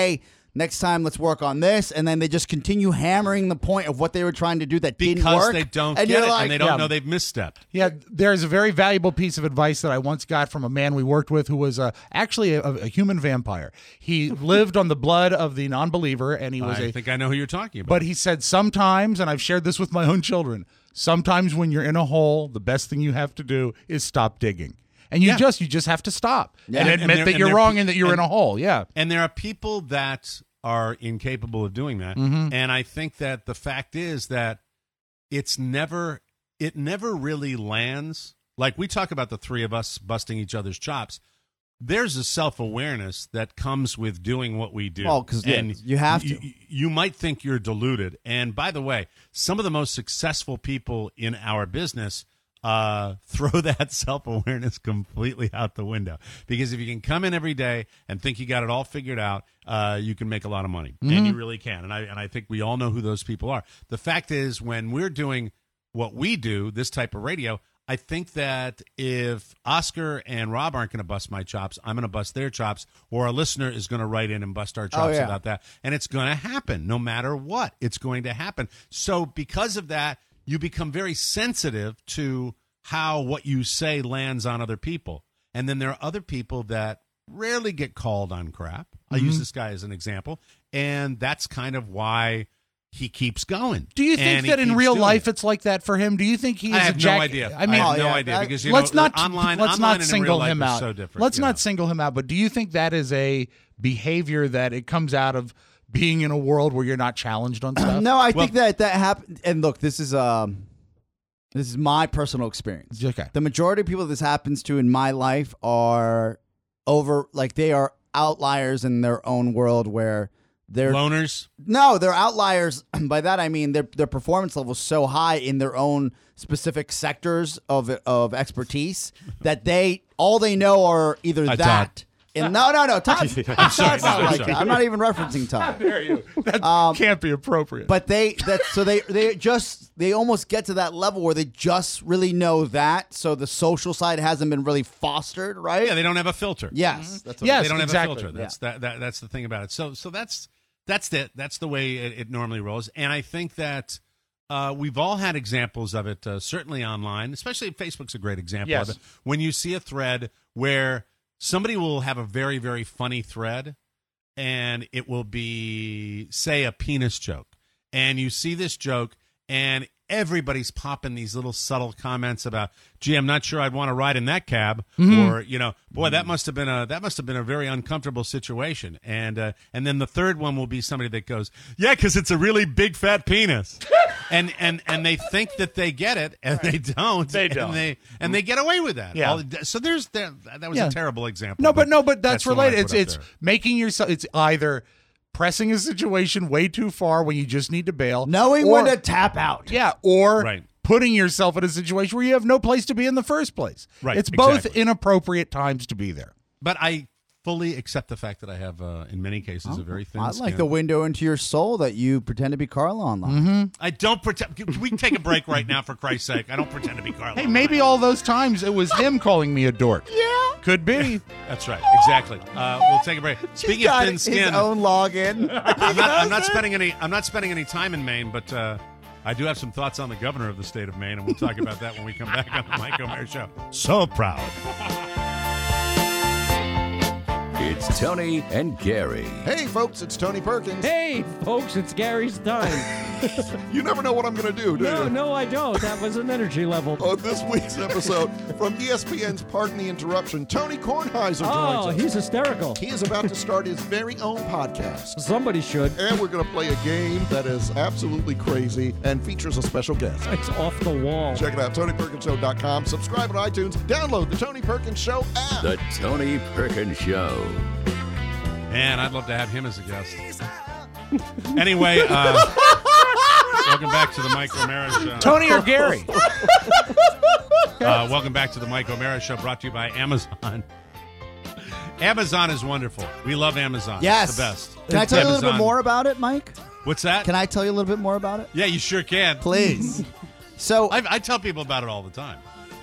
Next time, let's work on this, and then they just continue hammering the point of what they were trying to do that didn't Because work. they don't and get you're it, like, and they don't Yeah. know they've misstepped. Yeah, there's a very valuable piece of advice that I once got from a man we worked with who was uh, actually a, a human vampire. He lived on the blood of the non-believer, and he was I a. think I know who you're talking about. But he said sometimes, and I've shared this with my own children, sometimes when you're in a hole, the best thing you have to do is stop digging. And you Yeah. just you just have to stop Yeah. and And- and admit there- that and you're there- wrong and that you're and- in a hole. Yeah. And there are people that are incapable of doing that. Mhm. And I think that the fact is that it's never, it never really lands. Like we talk about the three of us busting each other's chops. There's a self-awareness that comes with doing what we do. Well, 'cause, yeah, And you have You, to. you might think you're deluded. And by the way, some of the most successful people in our business uh, throw that self-awareness completely out the window. Because if you can come in every day and think you got it all figured out, uh, you can make a lot of money. And you really can. And I, and I think we all know who those people are. The fact is, when we're doing what we do, this type of radio, I think that if Oscar and Rob aren't going to bust my chops, I'm going to bust their chops, or a listener is going to write in and bust our chops yeah. about that. And it's going to happen no matter what. It's going to happen. So because of that, you become very sensitive to how what you say lands on other people. And then there are other people that rarely get called on crap. I use this guy as an example. And that's kind of why he keeps going. Do you And think he that in keeps real doing life it. it's like that for him? Do you think he is I a have jack- no idea. I mean, I have no Oh, yeah. idea I- because you let's know, not online. let's online not and in single real life him is out. So different, let's you not know. single him out. But do you think that is a behavior that it comes out of being in a world where you're not challenged on stuff? No, I Well- think that that happened. And look, this is um, this is my personal experience. Okay. The majority of people this happens to in my life are over, like they are outliers in their own world where they're Loners. no, they're outliers. By that I mean their their performance level is so high in their own specific sectors of of expertise that they all they know are either Uh, that. Todd. And no, no, no, Todd. I'm sorry, Todd's not I'm like sorry. that. I'm not even referencing Todd. Dare you? That Um, can't be appropriate. But they that so they they just they almost get to that level where they just really know that. So the social side hasn't been really fostered, right? Yeah, they don't have a filter. Yes, that's what Yes, they don't exactly. have a filter. That's that, that. That's the thing about it. So, so that's that's the that's the way it, it normally rolls. And I think that uh, we've all had examples of it, uh, certainly online, especially Facebook's a great example Yes. of it. When you see a thread where somebody will have a very very funny thread, and it will be, say, a penis joke, and you see this joke, and everybody's popping these little subtle comments about, gee, I'm not sure I'd want to ride in that cab, or you know, boy, that must have been a that must have been a very uncomfortable situation, and uh, and then the third one will be somebody that goes, yeah, because it's a really big fat penis, and and and they think that they get it, and they don't, They and don't. they and they get away with that. Yeah. All- so there's there, that was Yeah. a terrible example. No, but no, but that's, the one I related. It's put up it's there. making yourself. It's either pressing a situation way too far when you just need to bail, Knowing or, when to tap out. yeah, or Right. putting yourself in a situation where you have no place to be in the first place. Right, It's both exactly. inappropriate times to be there. But I fully accept the fact that I have, uh, in many cases, a very thin I skin. like the window into your soul that you pretend to be Carla online. Mm-hmm. I don't pretend. Can we take a break right now, for Christ's sake? I don't pretend to be Carla. Hey, maybe all those times it was him calling me a dork. Yeah, could be. That's right. Exactly. Uh, we'll take a break. Speaking He's got of thin his skin, own login. I'm not, I'm not spending any. I'm not spending any time in Maine, but uh, I do have some thoughts on the governor of the state of Maine, and we'll talk about that when we come back on the Mike O'Meara Show. So proud. It's Tony and Gary. Hey, folks, it's Tony Perkins. Hey, folks, it's Gary's time. You never know what I'm going to do, do No, you? no, I don't. That was an energy level. On this week's episode from E S P N's Pardon the Interruption, Tony Kornheiser Oh, joins us. he's hysterical. He is about to start his very own podcast. Somebody should. And we're going to play a game that is absolutely crazy and features a special guest. It's off the wall. Check it out, Tony Perkins Show dot com. Subscribe on iTunes. Download the Tony Perkins Show app. The Tony Perkins Show. And I'd love to have him as a guest. Anyway, uh, welcome back to the Mike O'Meara Show. Tony or Gary? Uh, welcome back to the Mike O'Meara Show, brought to you by Amazon. Amazon is wonderful. We love Amazon. Yes. It's the best. Can I tell you a little bit Amazon- more about it, Mike? What's that? Can I tell you a little bit more about it? Yeah, you sure can. Please. So I, I tell people about it all the time.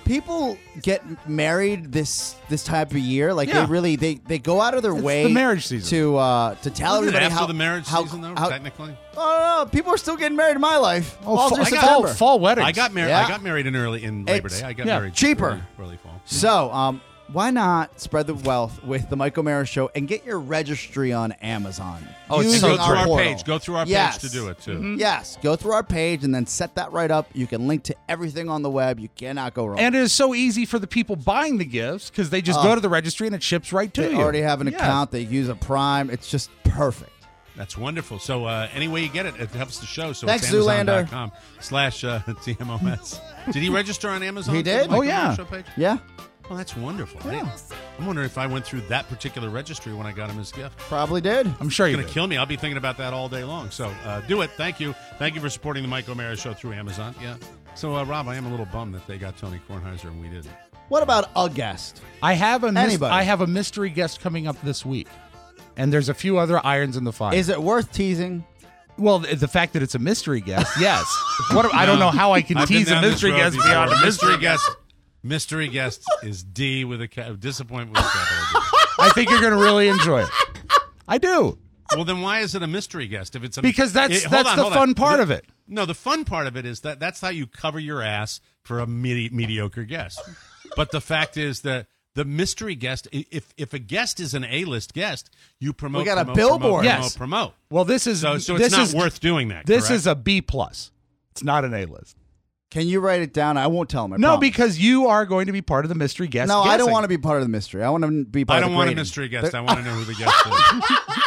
people get married this this type of year. Like Yeah. they really they, they go out of their It's way the marriage season. to uh, to tell Wasn't it everybody after how the marriage how, season, though, how- technically? Oh no, people are still getting married in my life. Oh, All fall, through I got- September. fall, fall weddings. I got married. Yeah. I got married in early in Labor It's- Day. I got yeah, married cheaper. early, early fall. So, um, why not spread the wealth with the Mike O'Mara Show and get your registry on Amazon? Oh, it's using Go through our portal. page. Go through our Yes. page to do it too. Mm-hmm. Yes, go through our page and then set that right up. You can link to everything on the web. You cannot go wrong. And it is so easy for the people buying the gifts because they just Oh. go to the registry and it ships right to they you. already have an Yes. account. They use a Prime. It's just perfect. That's wonderful. So uh, any way you get it, it helps the show. So Thanks, it's Amazon Zoolander. dot com slash uh, T M O S. Did he register on Amazon? He for the did? Mike Oh, yeah. O'Mara Show page? Yeah, Well, that's wonderful. I didn't- I'm wondering if I went through that particular registry when I got him his gift. probably did. I'm sure It's you going to did. kill me. I'll be thinking about that all day long. So uh, do it. Thank you. Thank you for supporting the Mike O'Mara Show through Amazon. Yeah. So, uh, Rob, I am a little bummed that they got Tony Kornheiser and we didn't. What about a guest? I have a mys- Anybody. I have a mystery guest coming up this week, and there's a few other irons in the fire. Is it worth teasing? Well, the, the fact that it's a mystery guest, yes. What I don't know how I can I've been tease a down this mystery road guest before. beyond a mystery mystery guest. guest. Mystery guest is D with a ca- disappointment with a capital D. I think you're going to really enjoy it. I do. Well, then why is it a mystery guest? If it's a, Because that's- it- hold that's on, the hold on. fun part The- of it. No, the fun part of it is that that's how you cover your ass for a medi- mediocre guest. But the fact is that the mystery guest, i- if if a guest is an A-list guest, you promote. We got a promote, billboard. Promote, Yes. promote, promote. Well, this is So, so this it's not is, worth doing that. This correct? is a B plus. It's not an A list. Can you write it down? I won't tell him. I No, promise. because you are going to be part of the mystery guest. no, I don't guessing. want to be part of the mystery. I want to be part I of don't the want a grading. mystery guest. The- I want to know who the guest is.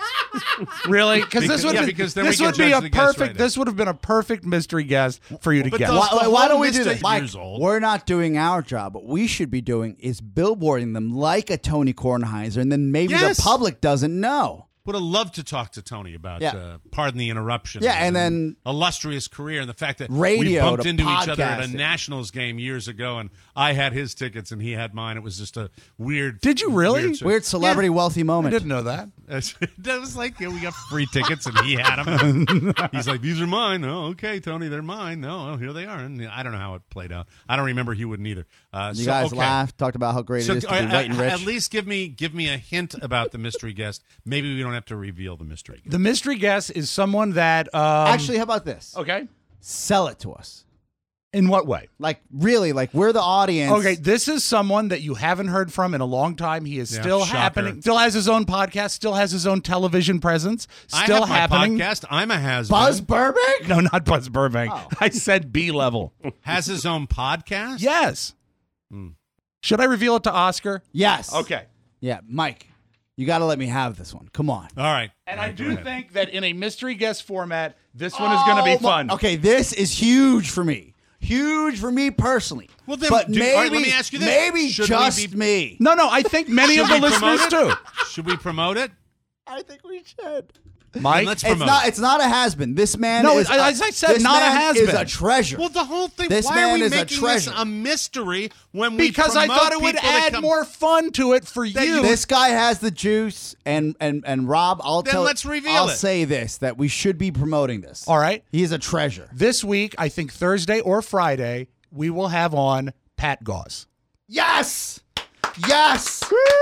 Really? Because this Because- would yeah, be, because then we this can would be judge a the guest perfect. right now. this would have been a perfect mystery guest for you to But guess. those- Why, the why, why whole don't we do mystery- this? Mike, years old. we're not doing our job. What we should be doing is billboarding them like a Tony Kornheiser, and then maybe Yes. the public doesn't know. Would have loved to talk to Tony about, Yeah. uh, pardon the interruption. Yeah, and then- illustrious career and the fact that Radio we bumped to into each other at a podcasting. Nationals game years ago, and I had his tickets and he had mine. It was just a weird. Did you really? Weird, Weird celebrity wealthy I moment. didn't know that. that was like, yeah, we got free tickets and he had them. He's like, these are mine. Oh, okay, Tony, they're mine. No, oh, here they are. And I don't know how it played out. I don't remember. He wouldn't either. Uh, You so, guys okay. laughed, talked about how great So, it is to be uh, white and uh, rich. At least give me give me a hint about the mystery guest. Maybe we don't have to reveal the mystery guest. The mystery guest is someone that um, Actually, how about this? Okay. Sell it to us. In what way? Like, really, like, we're the audience. Okay, this is someone that you haven't heard from in a long time. He is Yeah, still shocker. happening. Still has his own podcast. Still has his own television presence. Still I have my happening. podcast. I'm a has Buzz Burbank? No, not Buzz Burbank. Oh. I said B level. has his own podcast. Yes. Hmm. Should I reveal it to Oscar? Yes. Okay. Yeah, Mike, you got to let me have this one. Come on. All right. And All I right, go do ahead. think that in a mystery guest format, this one is going to be Oh, my- fun. Okay, this is huge for me. Huge for me personally. Well, then, but do- maybe, all right, let me ask you this. maybe Should we just be- me. No, no, I think many Should of the we promote listeners it? too. Should we promote it? I think we should. Mike, let's It's promote not. it. It's not a has-been. This man. No, is as a- I said, this not a man has-been. Is a treasure. Well, the whole thing. This why man are we is a making this treasure. a mystery when we because I promote thought it would people that add come- more fun to it for That you. you- This guy has the juice, and and and Rob, I'll Then tell. let's reveal I'll it. say this: that we should be promoting this. All right. He is a treasure. This week, I think Thursday or Friday, we will have on Pat Goss. Yes. Yes.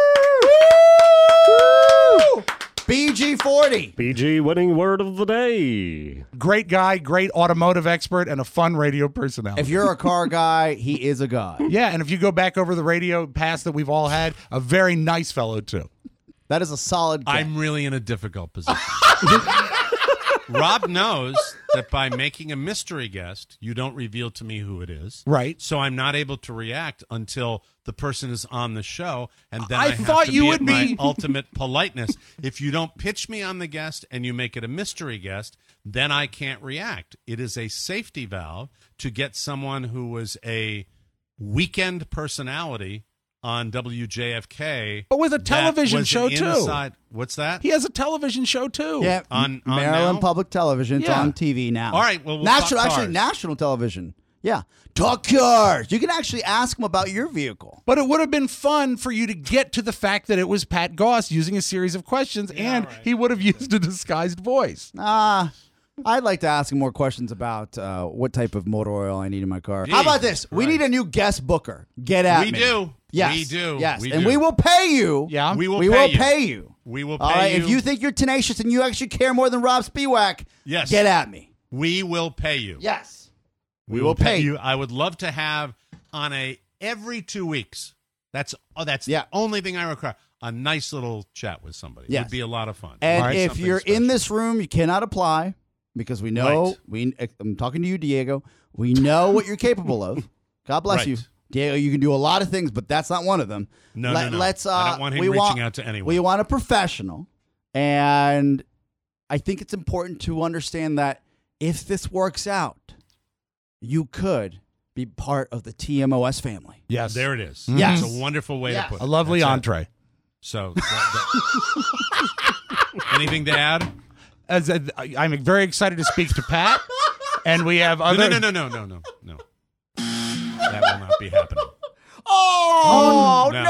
B G forty. B G winning word of the day. Great guy, great automotive expert, and a fun radio personality. If you're a car guy, he is a god. yeah, and if you go back over the radio past that we've all had, a very nice fellow too. That is a solid. Get. I'm really in a difficult position. Rob knows that by making a mystery guest, you don't reveal to me who it is. Right. So I'm not able to react until the person is on the show, and then I I, have thought to you be would at my be- ultimate politeness. If you don't pitch me on the guest and you make it a mystery guest, then I can't react. It is a safety valve to get someone who was a weekend personality on W J F K. But with a that television was show, an too. inside- What's that? He has a television show too. Yeah, On- on Maryland now? Public Television. It's Yeah. on T V now. All right, well, we'll national, talk actually, cars. national television. Yeah, talk cars. You can actually ask him about your vehicle. But it would have been fun for you to get to the fact that it was Pat Goss using a series of questions, and right. he would have used a disguised voice. Ah, I'd like to ask him more questions about uh, what type of motor oil I need in my car. Gee, How about this? We right. need a new guest booker. Get at We me. do. Yes. We do. Yes. We and do. we will pay you. Yeah. We will we pay will you. pay you. We will pay All right. you. If you think you're tenacious and you actually care more than Rob Spiewak, Yes. get at me. We will pay you. Yes. We, will pay you. I would love to have on a every two weeks. That's oh, that's Yeah. the only thing I require. A nice little chat with somebody. It Yes. would be a lot of fun. And Right. if Something you're special. in this room, you cannot apply because we know Right. we. I'm talking to you, Diego. We know what you're capable of. God bless Right. you, Diego. You can do a lot of things, but that's not one of them. No, no, no. Let's. Uh, I don't want him we reaching want, out to anyone. We want a professional, and I think it's important to understand that if this works out, you could be part of the T M O S family. Yes. There it is. Yes. It's a wonderful way Yes. to put it. A lovely That's it. entree. So, that- that- anything to add? As a, I- I'm very excited to speak to Pat, and we have other. No, no, no, no, no, no, no. That will not be happening. Oh, No.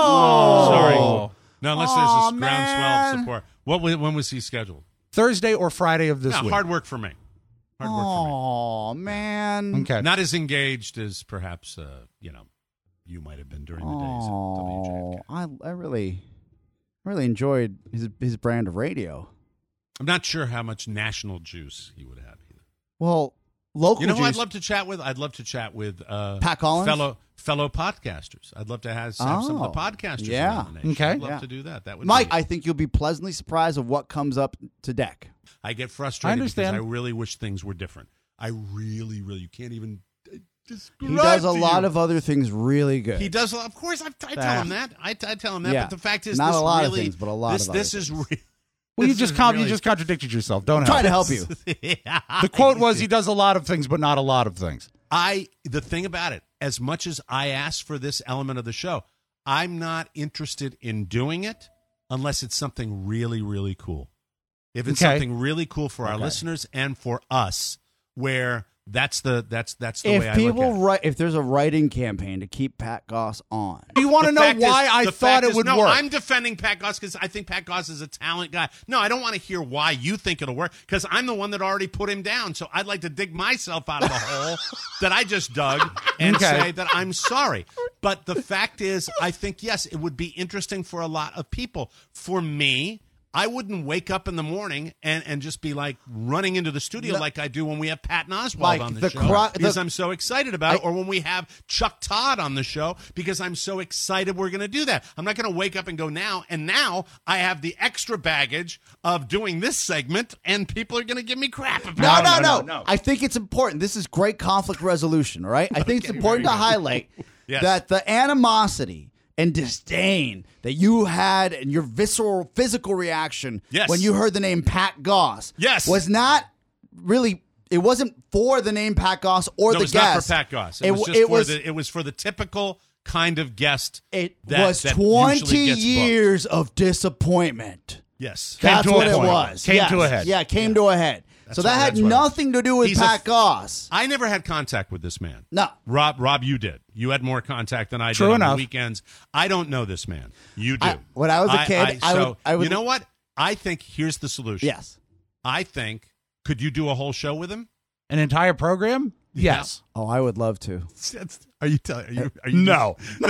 no! Sorry. No, unless there's Aw, this groundswell man. of support. What was, when was he scheduled? Thursday or Friday of this No, week. hard work for me. Hard work Oh man. Okay. for me. Not as engaged as perhaps uh, you know you might have been during the days. Oh, I I really, really enjoyed his his brand of radio. I'm not sure how much national juice he would have either. Well, local. You know who juice, I'd love to chat with? I'd love to chat with uh, Pat Collins? fellow fellow podcasters. I'd love to have, have some of the Oh, podcasters yeah. on the nation. Okay. I'd love Yeah. to do that. That would Mike, be, I think you'll be pleasantly surprised of what comes up to deck. I get frustrated I understand. because I really wish things were different. I really, really, you can't even uh, describe He does a to lot you. of other things really good. He does. Of course, I, I tell him that. I, I tell him that. Yeah. But the fact is, Not this a lot of really, things, but a lot this, of This other is things. real. Well, you This just is com- really- you just contradicted yourself. Don't I'm help. trying to help you. The quote was, "He does a lot of things, but not a lot of things." I the thing about it, as much as I asked for this element of the show, I'm not interested in doing it unless it's something really, really cool. If it's Okay. something really cool for our Okay. listeners and for us, where that's the that's that's the way If I look people at it. write, if there's a writing campaign to keep Pat Goss on, You want to The know fact why is- I the thought fact it is- would no, work? I'm defending Pat Goss because I think Pat Goss is a talent guy. No, I don't want to hear why you think it'll work because I'm the one that already put him down. So I'd like to dig myself out of the hole that I just dug and Okay. say that I'm sorry. But the fact is, I think, yes, it would be interesting for a lot of people. For me, I wouldn't wake up in the morning and, and just be like running into the studio No. like I do when we have Patton Oswalt Mike, on the, the show cro- because the- I'm so excited about it, I- or when we have Chuck Todd on the show because I'm so excited we're going to do that. I'm not going to wake up and go now, and now I have the extra baggage of doing this segment, and people are going to give me crap about No, it. no, no, no, no. I think it's important. This is great conflict resolution, all right? I think it's important to highlight Yes. that the animosity and disdain that you had and your visceral physical reaction Yes. when you heard the name Pat Goss Yes. was not really, it wasn't for the name Pat Goss or No, the it's not guest. for Pat Goss. It, It was w- just it for was- the. It was for the typical kind of guest. It that, was that twenty usually gets booked. years of disappointment. Yes. Came That's to a what it point. was. Came Yes. to a head. Yeah, came to a head. That's so that what- had that's what it was. nothing to do with He's a Pat f- Goss. I never had contact with this man. No. Rob, Rob, you did. You had more contact than I True did on enough. the weekends. I don't know this man. You do. I- when I was a kid, I so, would- I would- You know what? I think here's the solution. Yes. I think, could you do a whole show with him? An entire program? Yes. Oh, I would love to. Are you telling? Are you? Are you No. Oh,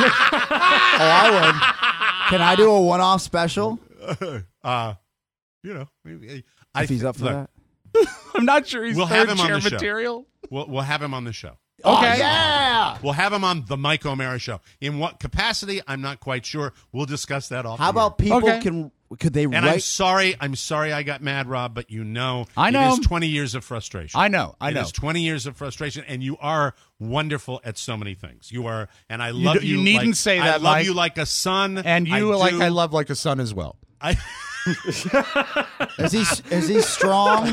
I would. Can I do a one-off special uh, you know, maybe, I, if he's up for look, that? I'm not sure he's We'll third have him on chair the show. material. We'll, we'll have him on the show. Oh, Okay. yeah. We'll have him on the Mike O'Mara show. In what capacity? I'm not quite sure. We'll discuss that off. How the air. about people Okay. can could they And I'm write? sorry. I'm sorry I got mad, Rob, but you know, I know. it is twenty years of frustration. I know. I It know. is twenty years of frustration, and you are wonderful at so many things. You are, and I love d- you. you needn't like, say I that, love Mike. you like a son, And you, I like do. I love like a son as well. I, Is he is he strong?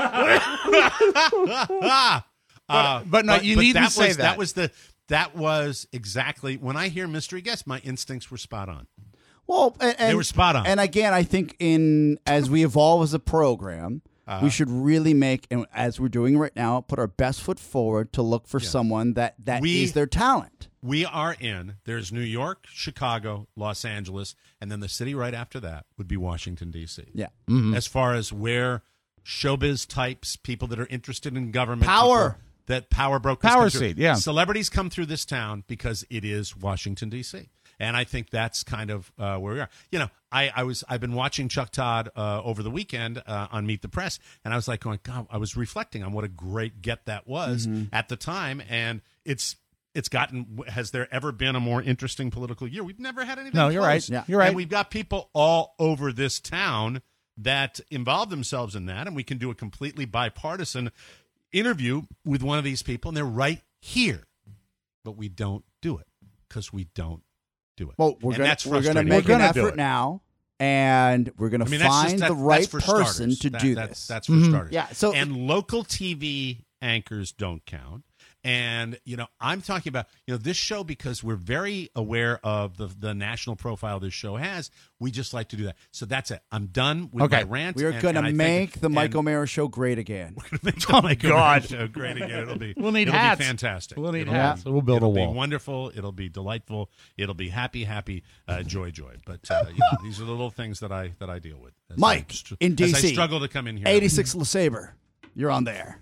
Ah, uh, but no, you needn't that say was, that. That was the. That was exactly when I hear mystery guest. My instincts were spot on. Well, and, and They were spot on. And again, I think in as we evolve as a program, Uh-huh. we should really make, and as we're doing right now, put our best foot forward to look for someone that that is We- their talent. We are in. There's New York, Chicago, Los Angeles, and then the city right after that would be Washington D C. Yeah. As far as where showbiz types, people that are interested in government. Power. people That power brokers. Power come through. seat, yeah. Celebrities come through this town because it is Washington, D C And I think that's kind of uh, where we are. You know, I, I was I've been watching Chuck Todd uh, over the weekend uh, on Meet the Press, and I was like going, God, I was reflecting on what a great get that was Mhm. at the time, and it's it's gotten. Has there ever been a more interesting political year? We've never had anything. No, you're close. right. Yeah. You're right. And we've got people all over this town that involve themselves in that, and we can do a completely bipartisan interview with one of these people, and they're right here, but we don't do it because we don't do it. Well, we're And gonna that's we're gonna frustrating. make We're an gonna do effort it. now, and we're gonna I mean, that's find just, that, the right that's for person starters. to That- do that's, this. That's for Mhm. starters. Yeah, so- and local T V anchors don't count. And, you know, I'm talking about, you know, this show, because we're very aware of the the national profile this show has, we just like to do that. So that's it. I'm done with Okay. my rant. We're and- gonna and I think- make the Mike and- O'Mara show great again. make the Oh, Mike God. O'Mara show great again. It'll be We'll need it'll hats. be fantastic. We'll need it'll hats. Be, We'll build a it'll wall. Be wonderful. It'll be delightful. It'll be happy, happy, uh, joy, joy. But uh, you know, these are the little things that I that I deal with. As Mike I str- in D C, as I struggle to come in here. eighty-six LeSabre, you're on there.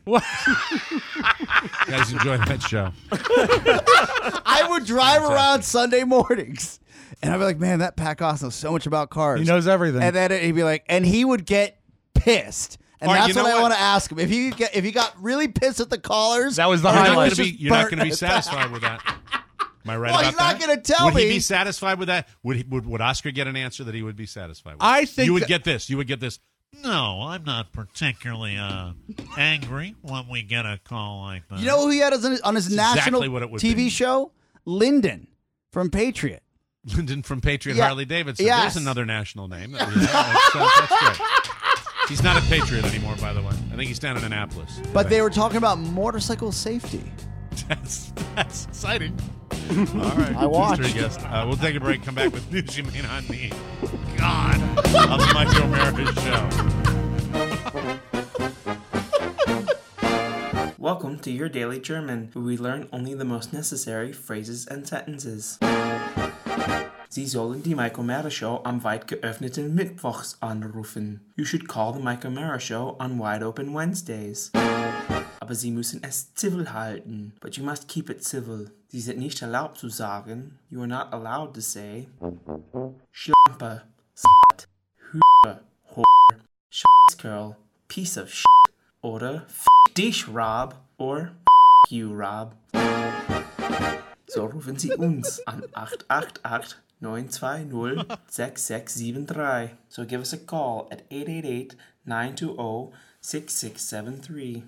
You guys enjoy that show. I would drive around Sunday mornings, and I'd be like, "Man, that Pat Cost knows so much about cars. He knows everything." And then he'd be like, and he would get pissed. And All right, that's you know what I what? want to ask him. If he get, if he got really pissed at the callers, That was the or You're he not highlight. going was to be. just You're not burnt going to be at satisfied with that. Am I right Well, about he's not that? gonna tell would me. he be satisfied with that? Would he, would would Oscar get an answer that he would be satisfied with? I think you would that- get this. You would get this. No, I'm not particularly uh, angry when we get a call like that. You know who he had as an- on his That's national exactly what it would T V be. show? Lyndon from Patriot. Lyndon from Patriot Yeah. Harley Davidson. Yes. There's another national name. That we have. That's, uh, that's great. He's not a Patriot anymore, by the way. I think he's down in Annapolis. But they were talking about motorcycle safety. That's that's exciting. All right, I watched. mystery guest. Uh, we'll take a break. Come back with news you may not need. God, on the Mike O'Mara Show. Welcome to Your Daily German, where we learn only the most necessary phrases and sentences. Sie sollen die Mike O'Mara Show am weit geöffneten Mittwochs anrufen. You should call the Mike O'Mara Show on wide open Wednesdays. Aber Sie müssen es civil halten. But you must keep it civil. Sie sind nicht erlaubt zu sagen. You are not allowed to say Schlampe, Slut, Hure, Whore, Scheißkerl, Piece of shit, oder F dich, Rob, or F you, Rob. So rufen Sie uns an acht acht acht, nine two zero, six six seven three. So give us a call at eight eight eight, nine two zero, six six seven three.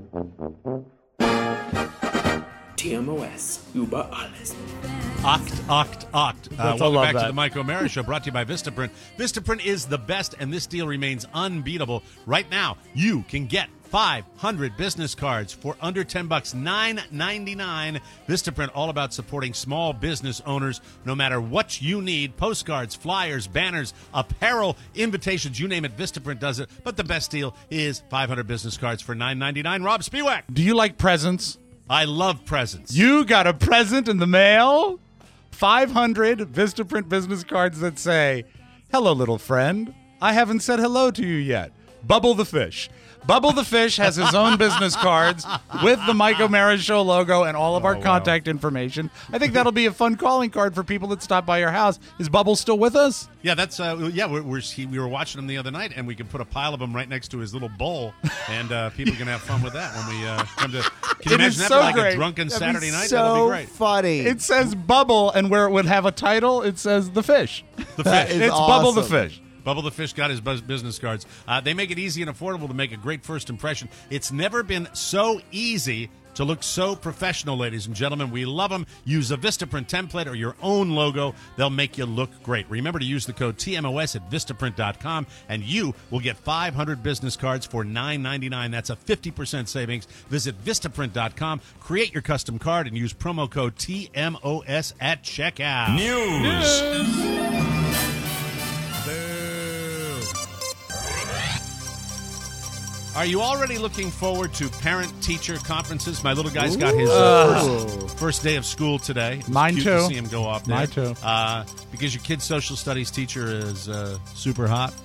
T M O S, über alles. Oct, oct, oct. Uh, I welcome love back to that. the Mike O'Mara Show, brought to you by Vistaprint. Vistaprint is the best, and this deal remains unbeatable. Right now, you can get five hundred business cards for under ten bucks, nine ninety-nine. Vistaprint, all about supporting small business owners, no matter what you need. Postcards, flyers, banners, apparel, invitations, you name it, Vistaprint does it. But the best deal is five hundred business cards for nine ninety-nine. Rob Spiewak. Do you like presents? I love presents. You got a present in the mail? five hundred Vistaprint business cards that say, "Hello, little friend. I haven't said hello to you yet. Bubble the Fish." Bubble the Fish has his own business cards with the Mike O'Mara Show logo and all of our Oh, wow. contact information. I think that'll be a fun calling card for people that stop by your house. Is Bubble still with us? Yeah, that's uh, yeah. We're, we're he, we were watching him the other night, and we can put a pile of them right next to his little bowl, and uh, people can have fun with that when we uh, come to. Can you It imagine is that so for like great. a drunken That'd be Saturday night? so That'll be great. funny. It says Bubble, and where it would have a title, it says The Fish. The That fish. is It's Bubble the awesome. Fish. Bubble the Fish got his buzz business cards. Uh, they make it easy and affordable to make a great first impression. It's never been so easy to look so professional, ladies and gentlemen. We love them. Use a Vistaprint template or your own logo. They'll make you look great. Remember to use the code T M O S at Vistaprint dot com, and you will get five hundred business cards for nine ninety-nine. That's a fifty percent savings. Visit Vistaprint dot com, create your custom card, and use promo code T M O S at checkout. News. Are you already looking forward to parent-teacher conferences? My little guy's got his Ooh. uh, first, first day of school today. It's Mine cute too. to see him go off there. Mine too. Uh, because your kid's social studies teacher is uh, super hot.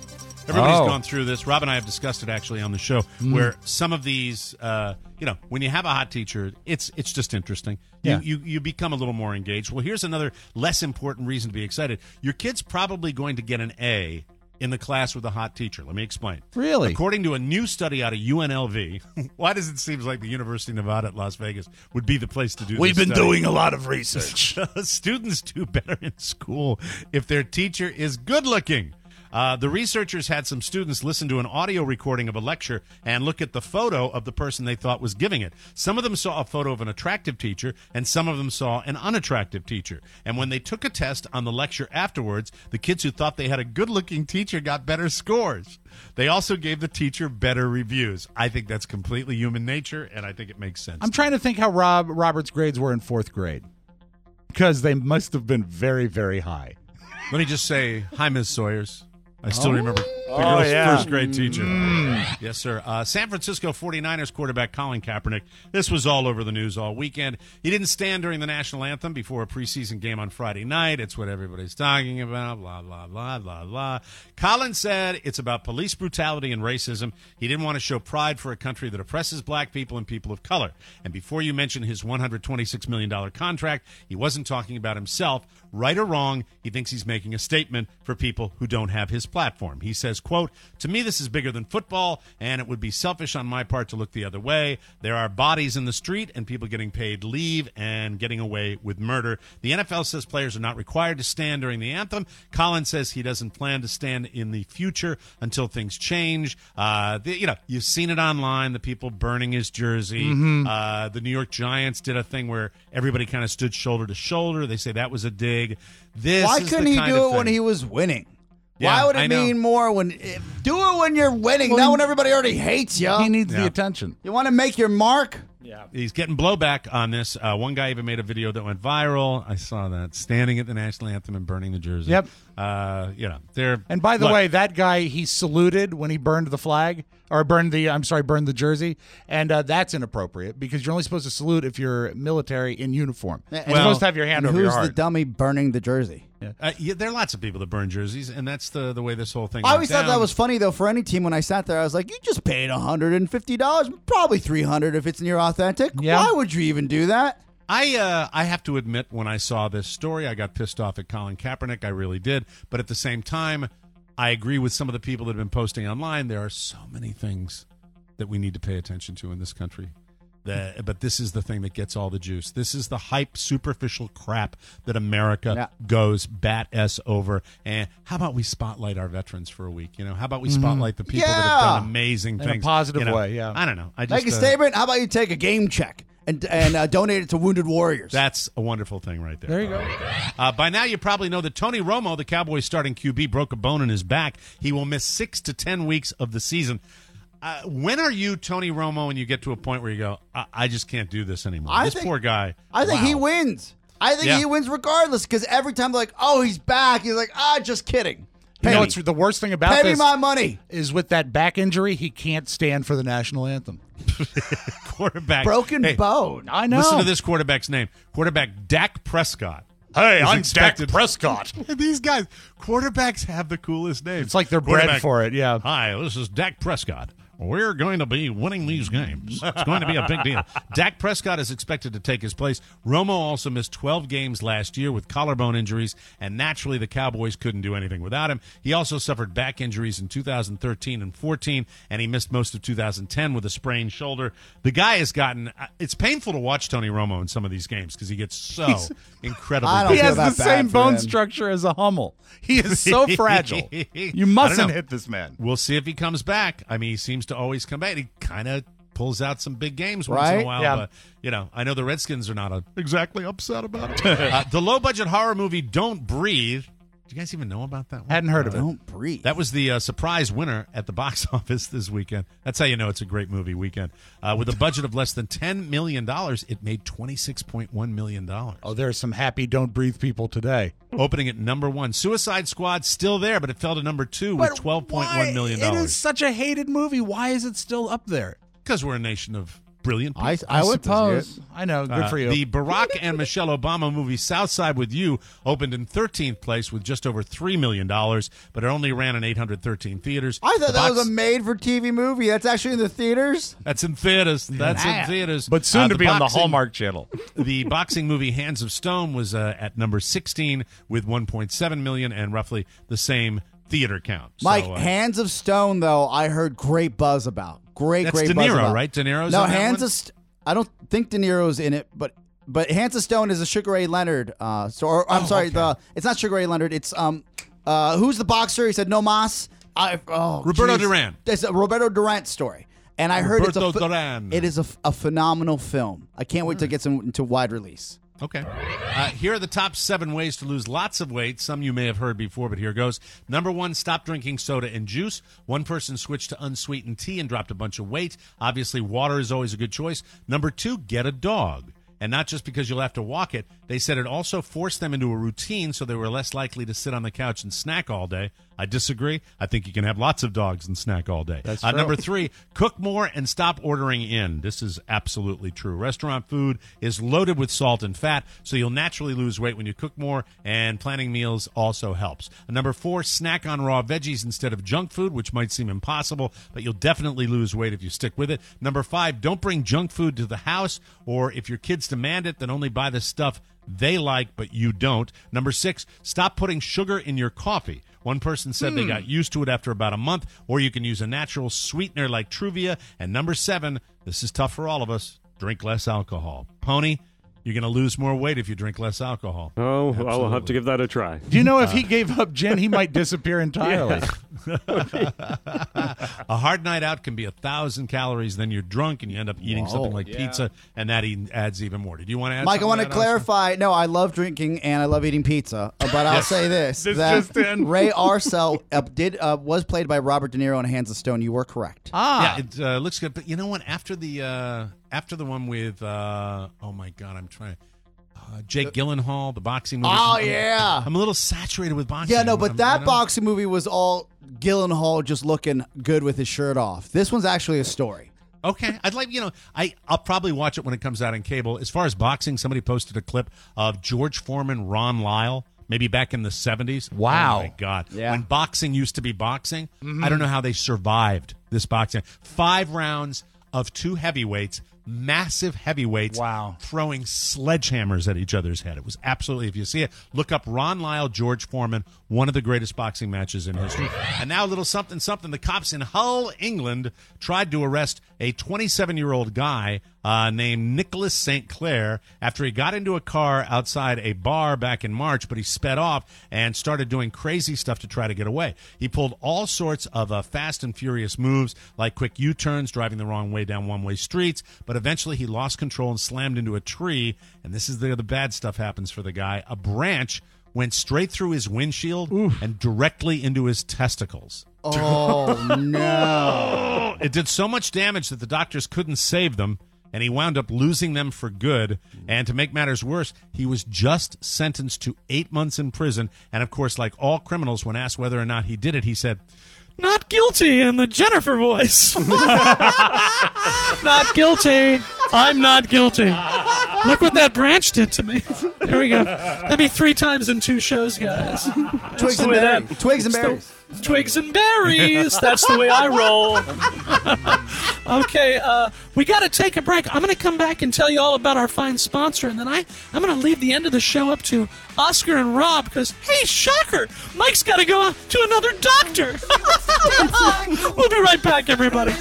Everybody's Oh. gone through this. Rob and I have discussed it actually on the show, Mm. where some of these, uh, you know, when you have a hot teacher, it's it's just interesting. You, Yeah. you you become a little more engaged. Well, here's another less important reason to be excited. Your kid's probably going to get an A in the class with a hot teacher. Let me explain. Really? According to a new study out of U N L V, why does it seem like the University of Nevada at Las Vegas would be the place to do We've this been study? doing a lot of research. Students do better in school if their teacher is good looking. Uh, the researchers had some students listen to an audio recording of a lecture and look at the photo of the person they thought was giving it. Some of them saw a photo of an attractive teacher, and some of them saw an unattractive teacher. And when they took a test on the lecture afterwards, the kids who thought they had a good-looking teacher got better scores. They also gave the teacher better reviews. I think that's completely human nature, and I think it makes sense. I'm trying to think how Rob Robert's grades were in fourth grade, because they must have been very, very high. Let me just say, hi, Miz Sawyers. I still Oh. remember the Oh, girl's yeah. first grade teacher. Mm. Yes, sir. Uh, San Francisco forty-niners quarterback Colin Kaepernick. This was all over the news all weekend. He didn't stand during the national anthem before a preseason game on Friday night. It's what everybody's talking about. Blah, blah, blah, blah, blah. Colin said it's about police brutality and racism. He didn't want to show pride for a country that oppresses black people and people of color. And before you mention his one hundred twenty-six million dollars contract, he wasn't talking about himself. Right or wrong, he thinks he's making a statement for people who don't have his platform. He says, quote, "To me, this is bigger than football, and it would be selfish on my part to look the other way. There are bodies in the street and people getting paid leave and getting away with murder. The N F L says players are not required to stand during the anthem. Colin says he doesn't plan to stand in the future until things change. Uh, the, you know, you've seen it online, the people burning his jersey. Mhm. Uh, the New York Giants did a thing where everybody kind of stood shoulder to shoulder. They say that was a dig. This Why is couldn't the he kind do of it when thing. he was winning? Yeah, Why would I it know. mean more when eh, do it when you're winning? Well, not he- when everybody already hates you. He needs Yeah. the attention. You want to make your mark? Yeah. He's getting blowback on this. Uh, one guy even made a video that went viral. I saw that, standing at the national anthem and burning the jersey. Yep. Uh, you know, they're. And by the look, way, that guy, he saluted when he burned the flag, or burned the, I'm sorry, burned the jersey. And uh, that's inappropriate because you're only supposed to salute if you're military in uniform. You're Well, supposed to have your hand and over who's your the heart. dummy burning the jersey? Uh, yeah, there are lots of people that burn jerseys, and that's the the way this whole thing. I went always thought down. that was funny though for any team. When I sat there, I was like, "You just paid one hundred fifty dollars, probably three hundred if it's near authentic. Yeah. Why would you even do that?" I uh, I have to admit, when I saw this story, I got pissed off at Colin Kaepernick. I really did. But at the same time, I agree with some of the people that have been posting online. There are so many things that we need to pay attention to in this country. That, but this is the thing that gets all the juice. This is the hype, superficial crap that America Yeah. goes bat s over. And how about we spotlight our veterans for a week? You know, how about we Mm-hmm. spotlight the people that have Yeah. done amazing In a things positive you know? way, yeah. I don't know. I just Make a uh, statement. How about you take a game check and and uh, donate it to Wounded Warriors? That's a wonderful thing right there. There you go. Uh, by now, you probably know that Tony Romo, the Cowboys' starting Q B, broke a bone in his back. He will miss six to ten weeks of the season. Uh, when are you Tony Romo and you get to a point where you go, I, I just can't do this anymore? I this think- poor guy. I think wow. he wins. I think Yeah. he wins regardless because every time they're like, "Oh, he's back," he's like, "Ah, just kidding." You Pay know me. what's the worst thing about Pay me this my money. is with that back injury, he can't stand for the national anthem. quarterback. Broken Hey, bone. I know. Listen to this quarterback's name. Quarterback Dak Prescott. Hey, is I'm expected- Dak Prescott. These guys, quarterbacks have the coolest names. It's like they're bred Quarterback, for it, yeah. Hi, this is Dak Prescott. We're going to be winning these games. It's going to be a big deal. Dak Prescott is expected to take his place. Romo also missed twelve games last year with collarbone injuries, and naturally the Cowboys couldn't do anything without him. He also suffered back injuries in two thousand thirteen and fourteen, and he missed most of two thousand ten with a sprained shoulder. The guy has gotten – it's painful to watch Tony Romo in some of these games because he gets so He's- incredibly I don't He feel has the that bad same for bone him. structure as a Hummel. He is so fragile. You I don't mustn't know. hit this man. We'll see if he comes back. I mean, he seems to always come back. He kind of pulls out some big games once in Right? a while. Yeah. But, you know, I know the Redskins are not uh exactly upset about it. uh, the low-budget horror movie Don't Breathe. Do you guys even know about that one? Hadn't heard of it. Don't breathe. That was the uh, surprise winner at the box office this weekend. That's how you know it's a great movie weekend. Uh, with a budget of less than ten million dollars, it made twenty-six point one million dollars. Oh, there's some happy don't breathe people today. Opening at number one. Suicide Squad still there, but it fell to number two with twelve point one million It is dollars. such a hated movie. Why is it still up there? Because we're a nation of brilliant people. I, I, would suppose. see it. I know. Good Uh, for you. The Barack and Michelle Obama movie Southside with You opened in thirteenth place with just over three million dollars, but it only ran in eight hundred thirteen theaters. I thought The that box- was a made-for-T V movie. That's actually in the theaters. That's in theaters. That's Yeah. in theaters. but soon Uh, to be on the boxing- Hallmark Channel. The boxing movie Hands of Stone was uh, at number sixteen with one point seven million and roughly the same theater count. Mike, So, uh, Hands of Stone, though, I heard great buzz about. Great, That's great De buzz Niro, about. right? De Niro's no, in that Hands one? of St- I don't think De Niro's in it, but but Hands of Stone is a Sugar Ray Leonard. Uh, so, or, I'm Oh, sorry, okay. the it's not Sugar Ray Leonard. It's um, uh, who's the boxer? He said no mas. I oh, Roberto geez. Duran. It's a Roberto Durant story, and I heard Roberto it's a ph- Duran. it is a, f- a phenomenal film. I can't wait to get some into wide release. Okay. Uh, here are the top seven ways to lose lots of weight. Some you may have heard before, but here goes. Number one, stop drinking soda and juice. One person switched to unsweetened tea and dropped a bunch of weight. Obviously, water is always a good choice. Number two, get a dog. And not just because you'll have to walk it. They said it also forced them into a routine so they were less likely to sit on the couch and snack all day. I disagree. I think you can have lots of dogs and snack all day. That's uh, true. Number three, cook more and stop ordering in. This is absolutely true. Restaurant food is loaded with salt and fat, so you'll naturally lose weight when you cook more, and planning meals also helps. Uh, number four, snack on raw veggies instead of junk food, which might seem impossible, but you'll definitely lose weight if you stick with it. Number five, don't bring junk food to the house, or if your kids demand it, then only buy the stuff they like, but you don't. Number six, stop putting sugar in your coffee. One person said they got used to it after about a month, or you can use a natural sweetener like Truvia. And number seven, this is tough for all of us, drink less alcohol. Pony, you're going to lose more weight if you drink less alcohol. Oh, I'll have Absolutely. to give that a try. Do you know if he gave up gin, he might disappear entirely? A hard night out can be a thousand calories, then you're drunk and you end up eating Whoa. something like Yeah. pizza, and that even adds even more. Did you want to add Mike, I something want to that, Oscar? clarify. No, I love drinking and I love eating pizza, uh, but I'll Yes. say this: This that just in. Ray Arcel uh, did uh, was played by Robert De Niro in Hands of Stone. You were correct. Ah. Yeah, it uh, looks good. But you know what? After the uh, after the one with uh, oh my god, I'm trying. Uh, Jake Gyllenhaal, the boxing movie. Oh I'm- yeah, I'm a little saturated with boxing. yeah. No, but I'm- that you know? boxing movie was all Gyllenhaal just looking good with his shirt off. This one's actually a story. Okay, I'd like you know I I'll probably watch it when it comes out on cable. As far as boxing, somebody posted a clip of George Foreman, Ron Lyle, maybe back in the seventies. Wow. Oh my god! Yeah. When boxing used to be boxing, I don't know how they survived this boxing. Five rounds of two heavyweights. Massive heavyweights Wow. throwing sledgehammers at each other's head. It was absolutely, if you see it, look up Ron Lyle, George Foreman, one of the greatest boxing matches in history. And now a little something, something. The cops in Hull, England, tried to arrest a twenty-seven-year-old guy uh, named Nicholas Saint Clair after he got into a car outside a bar back in March, but he sped off and started doing crazy stuff to try to get away. He pulled all sorts of uh, fast and furious moves, like quick U-turns, driving the wrong way down one-way streets, but eventually he lost control and slammed into a tree, and this is where the bad stuff happens for the guy. A branch went straight through his windshield and directly into his testicles. Oh no! It did so much damage that the doctors couldn't save them, and he wound up losing them for good. And to make matters worse, he was just sentenced to eight months in prison. And of course, like all criminals, when asked whether or not he did it, he said, Not guilty in the Jennifer voice. Not guilty. I'm not guilty. Look what that branch did to me. There we go. That'd be three times in two shows, guys. Twigs the and way berries. that- Twigs and it's the- berries. Twigs and berries. That's the way I roll. Okay, uh, we got to take a break. I'm going to come back and tell you all about our fine sponsor, and then I, I'm going to leave the end of the show up to Oscar and Rob because, hey, shocker, Mike's got to go to another doctor. We'll be right back, everybody.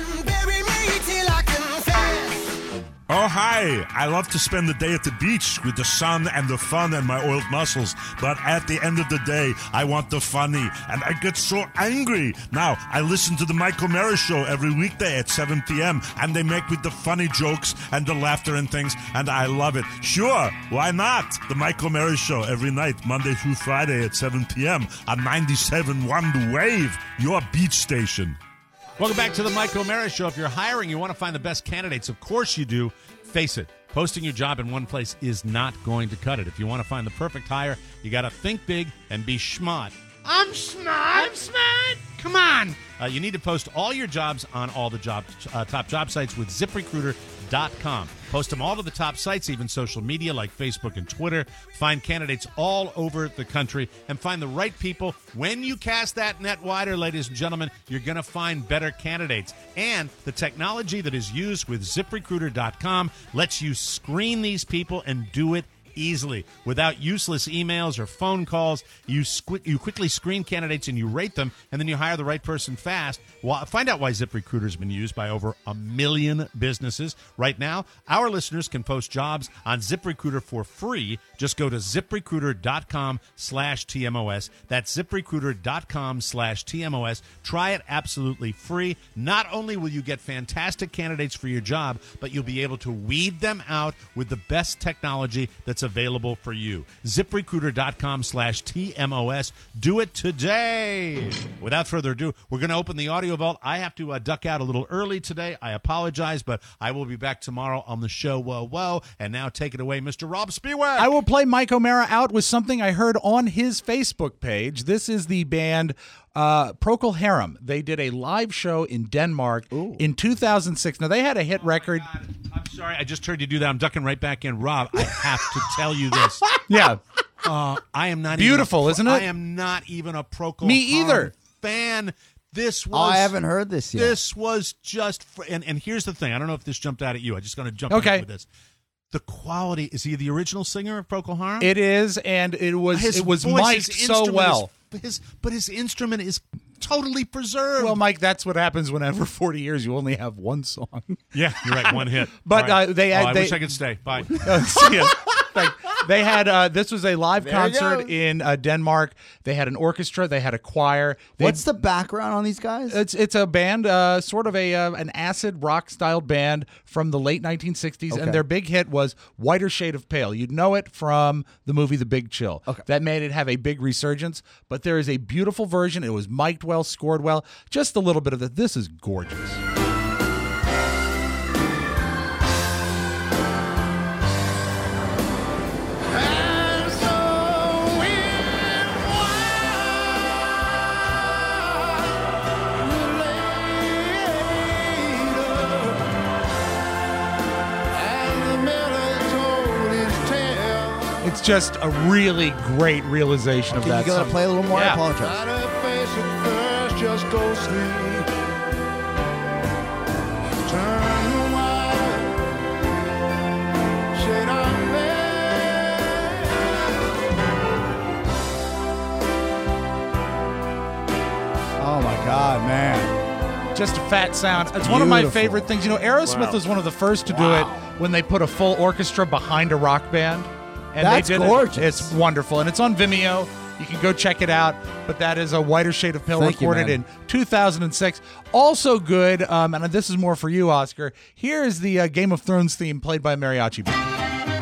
Oh, hi. I love to spend the day at the beach with the sun and the fun and my oiled muscles. But at the end of the day, I want the funny. And I get so angry. Now, I listen to the Mike O'Mara Show every weekday at seven p.m. And they make me the funny jokes and the laughter and things. And I love it. Sure, why not? The Mike O'Mara Show every night, Monday through Friday at seven p.m. on ninety-seven point one The Wave, your beach station. Welcome back to the Mike O'Mara Show. If you're hiring, you want to find the best candidates. Of course you do. Face it, posting your job in one place is not going to cut it. If you want to find the perfect hire, you got to think big and be smart. I'm smart. I'm smart. Come on. Uh, you need to post all your jobs on all the job uh, top job sites with ZipRecruiter. dot com. Post them all to the top sites, even social media like Facebook and Twitter. Find candidates all over the country and find the right people. When you cast that net wider, ladies and gentlemen, you're going to find better candidates. And the technology that is used with zip recruiter dot com lets you screen these people and do it easily without useless emails or phone calls. You squ- you quickly screen candidates and you rate them, and then you hire the right person fast. Well, find out why ZipRecruiter has been used by over a million businesses. Right now, our listeners can post jobs on ZipRecruiter for free. Just go to zip recruiter dot com slash T M O S. That's zip recruiter dot com slash T M O S. Try it absolutely free. Not only will you get fantastic candidates for your job, but you'll be able to weed them out with the best technology that's available for you. zip recruiter dot com slash T M O S. Do it today. Without further ado, we're going to open the audio vault. I have to uh, duck out a little early today. I apologize, but I will be back tomorrow on the show. Whoa, whoa. And now take it away, Mister Rob Spiewak. I will play Mike O'Mara out with something I heard on his Facebook page. This is the band uh, Procol Harum. They did a live show in Denmark Ooh. in two thousand six. Now, they had a hit record. I'm sorry, I just heard you do that. I'm ducking right back in. Rob, I have to tell you this. Yeah. Uh, I am not Beautiful, even a, isn't it? I am not even a Procol Me either. Harum fan. This was. Oh, I haven't heard this yet. This was just. For, and, and here's the thing. I don't know if this jumped out at you. I'm just going to jump okay. in with this. The quality. Is he the original singer of Procol Harum? It is, and it was his it was voice, mic'd so well. Is, his, but his instrument is totally preserved. Well, Mike, that's what happens whenever forty years you only have one song. Yeah, you're right. One hit. But right. uh, they had. Oh, I they, wish I could stay. Bye. Uh, see ya. Like, they had uh, this was a live There concert in uh, Denmark. They had an orchestra. They had a choir. They, What's the background on these guys? It's it's a band, uh, sort of a uh, an acid rock style band from the late nineteen sixties, Okay. and their big hit was "Whiter Shade of Pale." You'd know it from the movie The Big Chill. Okay. That made it have a big resurgence. But there is a beautiful version. It was mic'd well, scored well. Just a little bit of it. This is gorgeous. It's just a really great realization of Can that you go song. play a little more? Yeah. I apologize. Just go sleep. Turn the wire. Shade on Oh my God, man! Just a fat sound. It's one of my beautiful. favorite things. You know, Aerosmith Wow. was one of the first to do Wow. it when they put a full orchestra behind a rock band. And That's they did gorgeous. It. It's wonderful. And it's on Vimeo. You can go check it out. But that is a Whiter Shade of Pale Thank you, recorded man. in two thousand six. Also good, um, and this is more for you, Oscar. Here is the uh, Game of Thrones theme played by a mariachi band.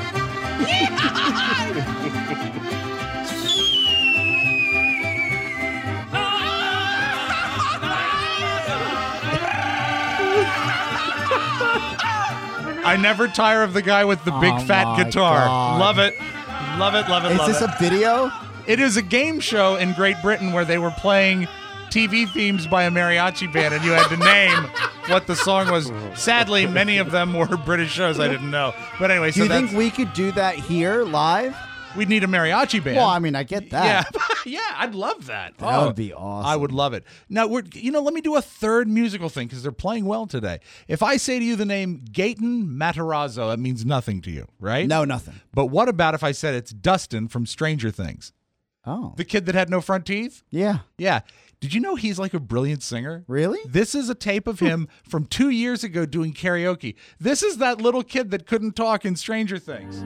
I never tire of the guy with the big Oh fat my guitar. God. Love it. Love it, love it, Is love this it. a video? It is a game show in Great Britain where they were playing T V themes by a mariachi band, and you had to name what the song was. Sadly, many of them were British shows I didn't know. But anyway, Do so you that's, think we could do that here live? we'd need a mariachi band. Well, I mean, I get that. Yeah, yeah, I'd love that. That would be awesome. I would love it. Now, we're you know, let me do a third musical thing because they're playing well today. If I say to you the name Gaten Matarazzo, that means nothing to you, right? No, nothing. But what about if I said it's Dustin from Stranger Things? Oh, The kid that had no front teeth? yeah. Yeah. Did you know he's like a brilliant singer? Really? This is a tape of him from two years ago doing karaoke. This is that little kid that couldn't talk in Stranger Things.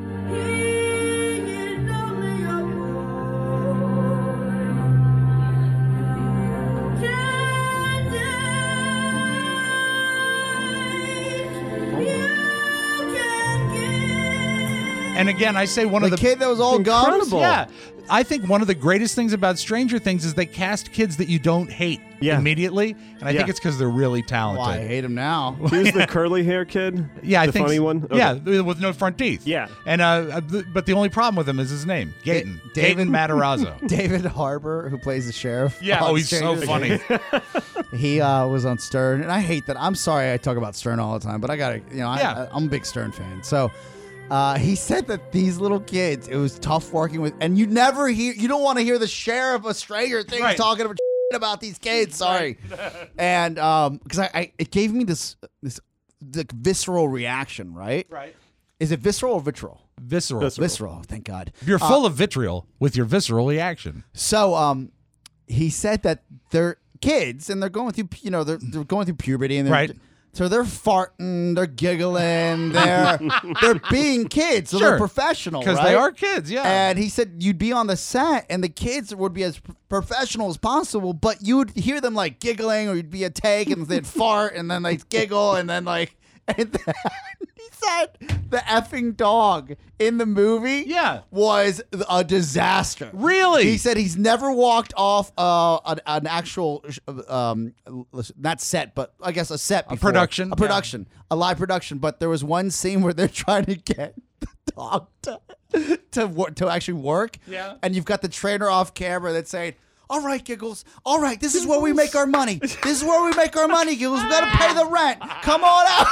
And again, I say one The of the kid that was all gone? Yeah, I think one of the greatest things about Stranger Things is they cast kids that you don't hate. Yeah. immediately, and I Yeah. think it's because they're really talented. Why I hate him now. He was the curly hair kid? Yeah, I the think funny so. one? Okay. Yeah, with no front teeth. Yeah. And uh, but the only problem with him is his name, Gaten. David- Gaten Matarazzo. David Harbour, who plays the sheriff. Yeah, on oh, he's so Stranger funny. Things. He uh, was on Stern, and I hate that. I'm sorry I talk about Stern all the time, but I gotta, you know, Yeah. I, I'm a big Stern fan. So uh, he said that these little kids, it was tough working with, and you never hear, you don't want to hear the sheriff of Stranger Things Right. talking about about these kids. Sorry, and um, because I, I, it gave me this this like visceral reaction. Right. Right. Is it visceral or vitriol? Visceral. Visceral. Visceral. Thank God. You're Uh, full of vitriol with your visceral reaction. So, um, he said that they're kids and they're going through, you know, they're, they're going through puberty and they're, Right. so they're farting, they're giggling, they're they're being kids, so Sure. they're professional, Because right? they are kids, yeah. And he said you'd be on the set and the kids would be as p- professional as possible, but you would hear them like giggling, or you'd be a take and they'd fart and then they'd giggle and then like. And then he said the effing dog in the movie Yeah. was a disaster. Really? He said he's never walked off uh, an, an actual, um, not set, but I guess a set before. production, A production. A live production. But there was one scene where they're trying to get the dog to, to, wor- to actually work. Yeah. And you've got the trainer off camera that's saying, all right, Giggles. All right, this is where we make our money. This is where we make our money, Giggles. We got to pay the rent. Come on out.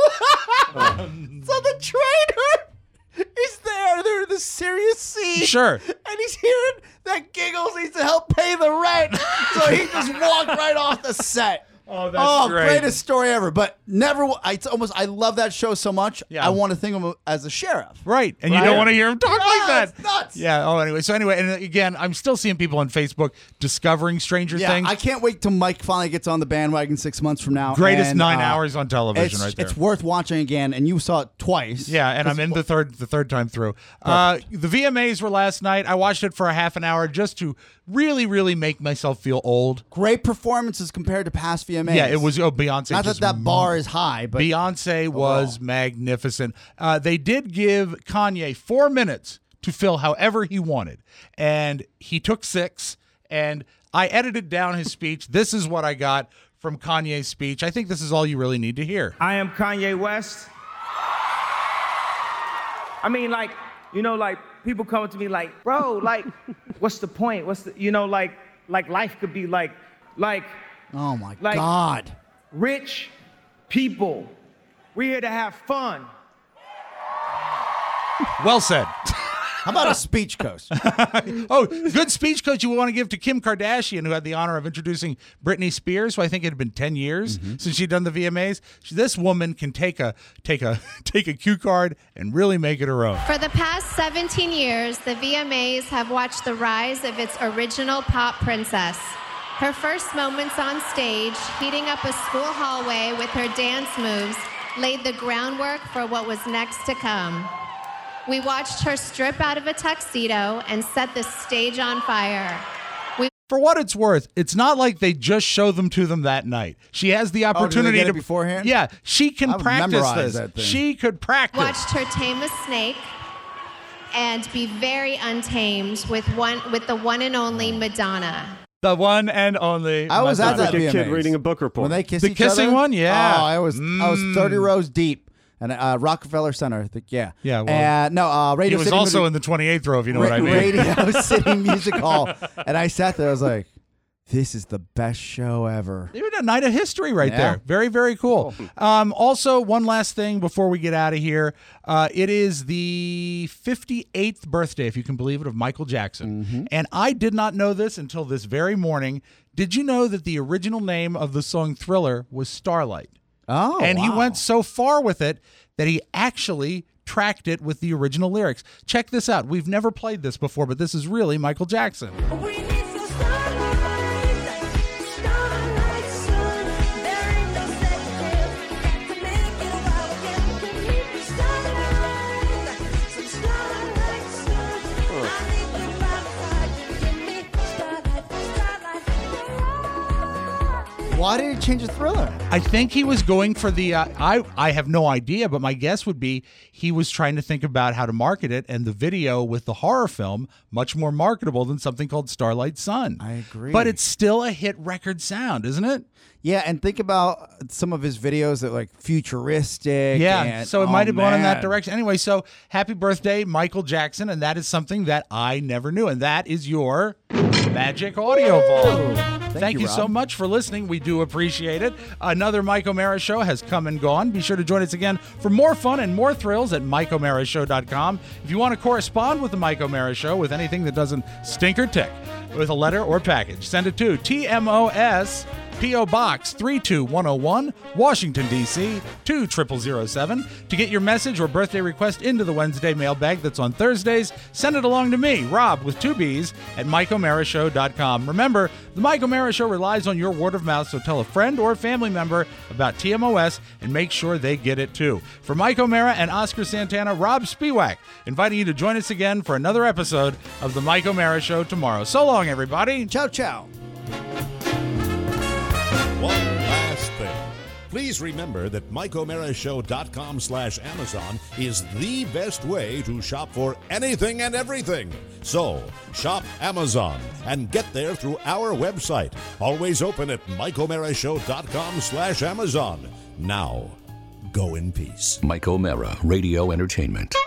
So the trainer is there. They're in the serious scene. Sure. And he's hearing that Giggles needs to help pay the rent. So he just walked right off the set. Oh, that's oh, great. greatest story ever. But never, I it's almost, I love that show so much. Yeah. I want to think of him as a sheriff. Right. And you Right. don't want to hear him talk No, like that. it's nuts. Yeah. Oh, anyway. So anyway, and again, I'm still seeing people on Facebook discovering Stranger Yeah, Things. I can't wait till Mike finally gets on the bandwagon six months from now. Greatest And, nine uh, hours on television it's, right there. It's worth watching again, and you saw it twice. Yeah, and I'm in the third the third time through. Uh, the V M As were last night. I watched it for a half an hour just to really, really make myself feel old. Great performances compared to past V M As. Yeah, it was oh, Beyonce. Not that just that bar is high, but Beyonce was magnificent. Uh, they did give Kanye four minutes to fill however he wanted, and he took six. And I edited down his speech. This is what I got from Kanye's speech. I think this is all you really need to hear. I am Kanye West. I mean, like, you know, like people come to me like, bro, like, what's the point? What's the, you know, like, like life could be like, like, oh my like, God, rich people. We're here to have fun. Well said. How about a speech coach? Oh, good speech coach you want to give to Kim Kardashian, who had the honor of introducing Britney Spears, who I think it had been ten years Mm-hmm. since she'd done the V M As. This woman can take a take a take a cue card and really make it her own. For the past seventeen years, the V M As have watched the rise of its original pop princess. Her first moments on stage, heating up a school hallway with her dance moves, laid the groundwork for what was next to come. We watched her strip out of a tuxedo and set the stage on fire. We For what it's worth, it's not like they just show them to them that night. She has the Oh, did they opportunity get it to beforehand? Yeah, she can I would practice memorize this. that thing. She could practice. watched her tame a snake and be very untamed with one with the one and only Madonna. The one and only. I was at Madonna. that Like a V M kid As. reading a book report. When they kiss The each kissing other? one? Yeah. Oh, I was I was Mm. thirty rows deep. And uh, Rockefeller Center, I think, yeah. Yeah, well, uh, no, uh, He Radio was City also Music- in the twenty-eighth row, if you know Ra- what I mean. Radio City Music Hall. And I sat there, I was like, this is the best show ever. They were a night of history right Yeah. there. Very, very cool. Um, also, one last thing before we get out of here. Uh, it is the fifty-eighth birthday, if you can believe it, of Michael Jackson. Mm-hmm. And I did not know this until this very morning. Did you know that the original name of the song Thriller was Starlight? Oh, And he wow. went so far with it that he actually tracked it with the original lyrics. Check this out. We've never played this before, but this is really Michael Jackson. Why did he change the Thriller? I think he was going for the. Uh, I I have no idea, but my guess would be he was trying to think about how to market it, and the video with the horror film much more marketable than something called Starlight Sun. I agree, but it's still a hit record sound, isn't it? Yeah, and think about some of his videos that are like futuristic. Yeah, and, so it oh, might have gone in that man. direction. Anyway, so happy birthday, Michael Jackson, and that is something that I never knew, and that is your Magic Audio Vault. Thank, Thank you, you, so Rob. much for listening. We do appreciate it. Another Mike O'Mara show has come and gone. Be sure to join us again for more fun and more thrills at mike o'mara show dot com. If you want to correspond with the Mike O'Mara show with anything that doesn't stink or tick, with a letter or package, send it to T M O S P O Box three two one oh one, Washington, D C two zero zero zero seven. To get your message or birthday request into the Wednesday mailbag that's on Thursdays, send it along to me, Rob, with two B's, at mike o'mara show dot com. Remember, the Mike O'Mara Show relies on your word of mouth, so tell a friend or family member about T M O S and make sure they get it too. For Mike O'Mara and Oscar Santana, Rob Spiewak, inviting you to join us again for another episode of the Mike O'Mara Show tomorrow. So long, everybody. Ciao, ciao. One last thing. Please remember that mike o'mara show dot com slash Amazon is the best way to shop for anything and everything. So, shop Amazon and get there through our website. Always open at mike o'mara show dot com slash Amazon. Now, go in peace. Mike O'Mara, Radio Entertainment.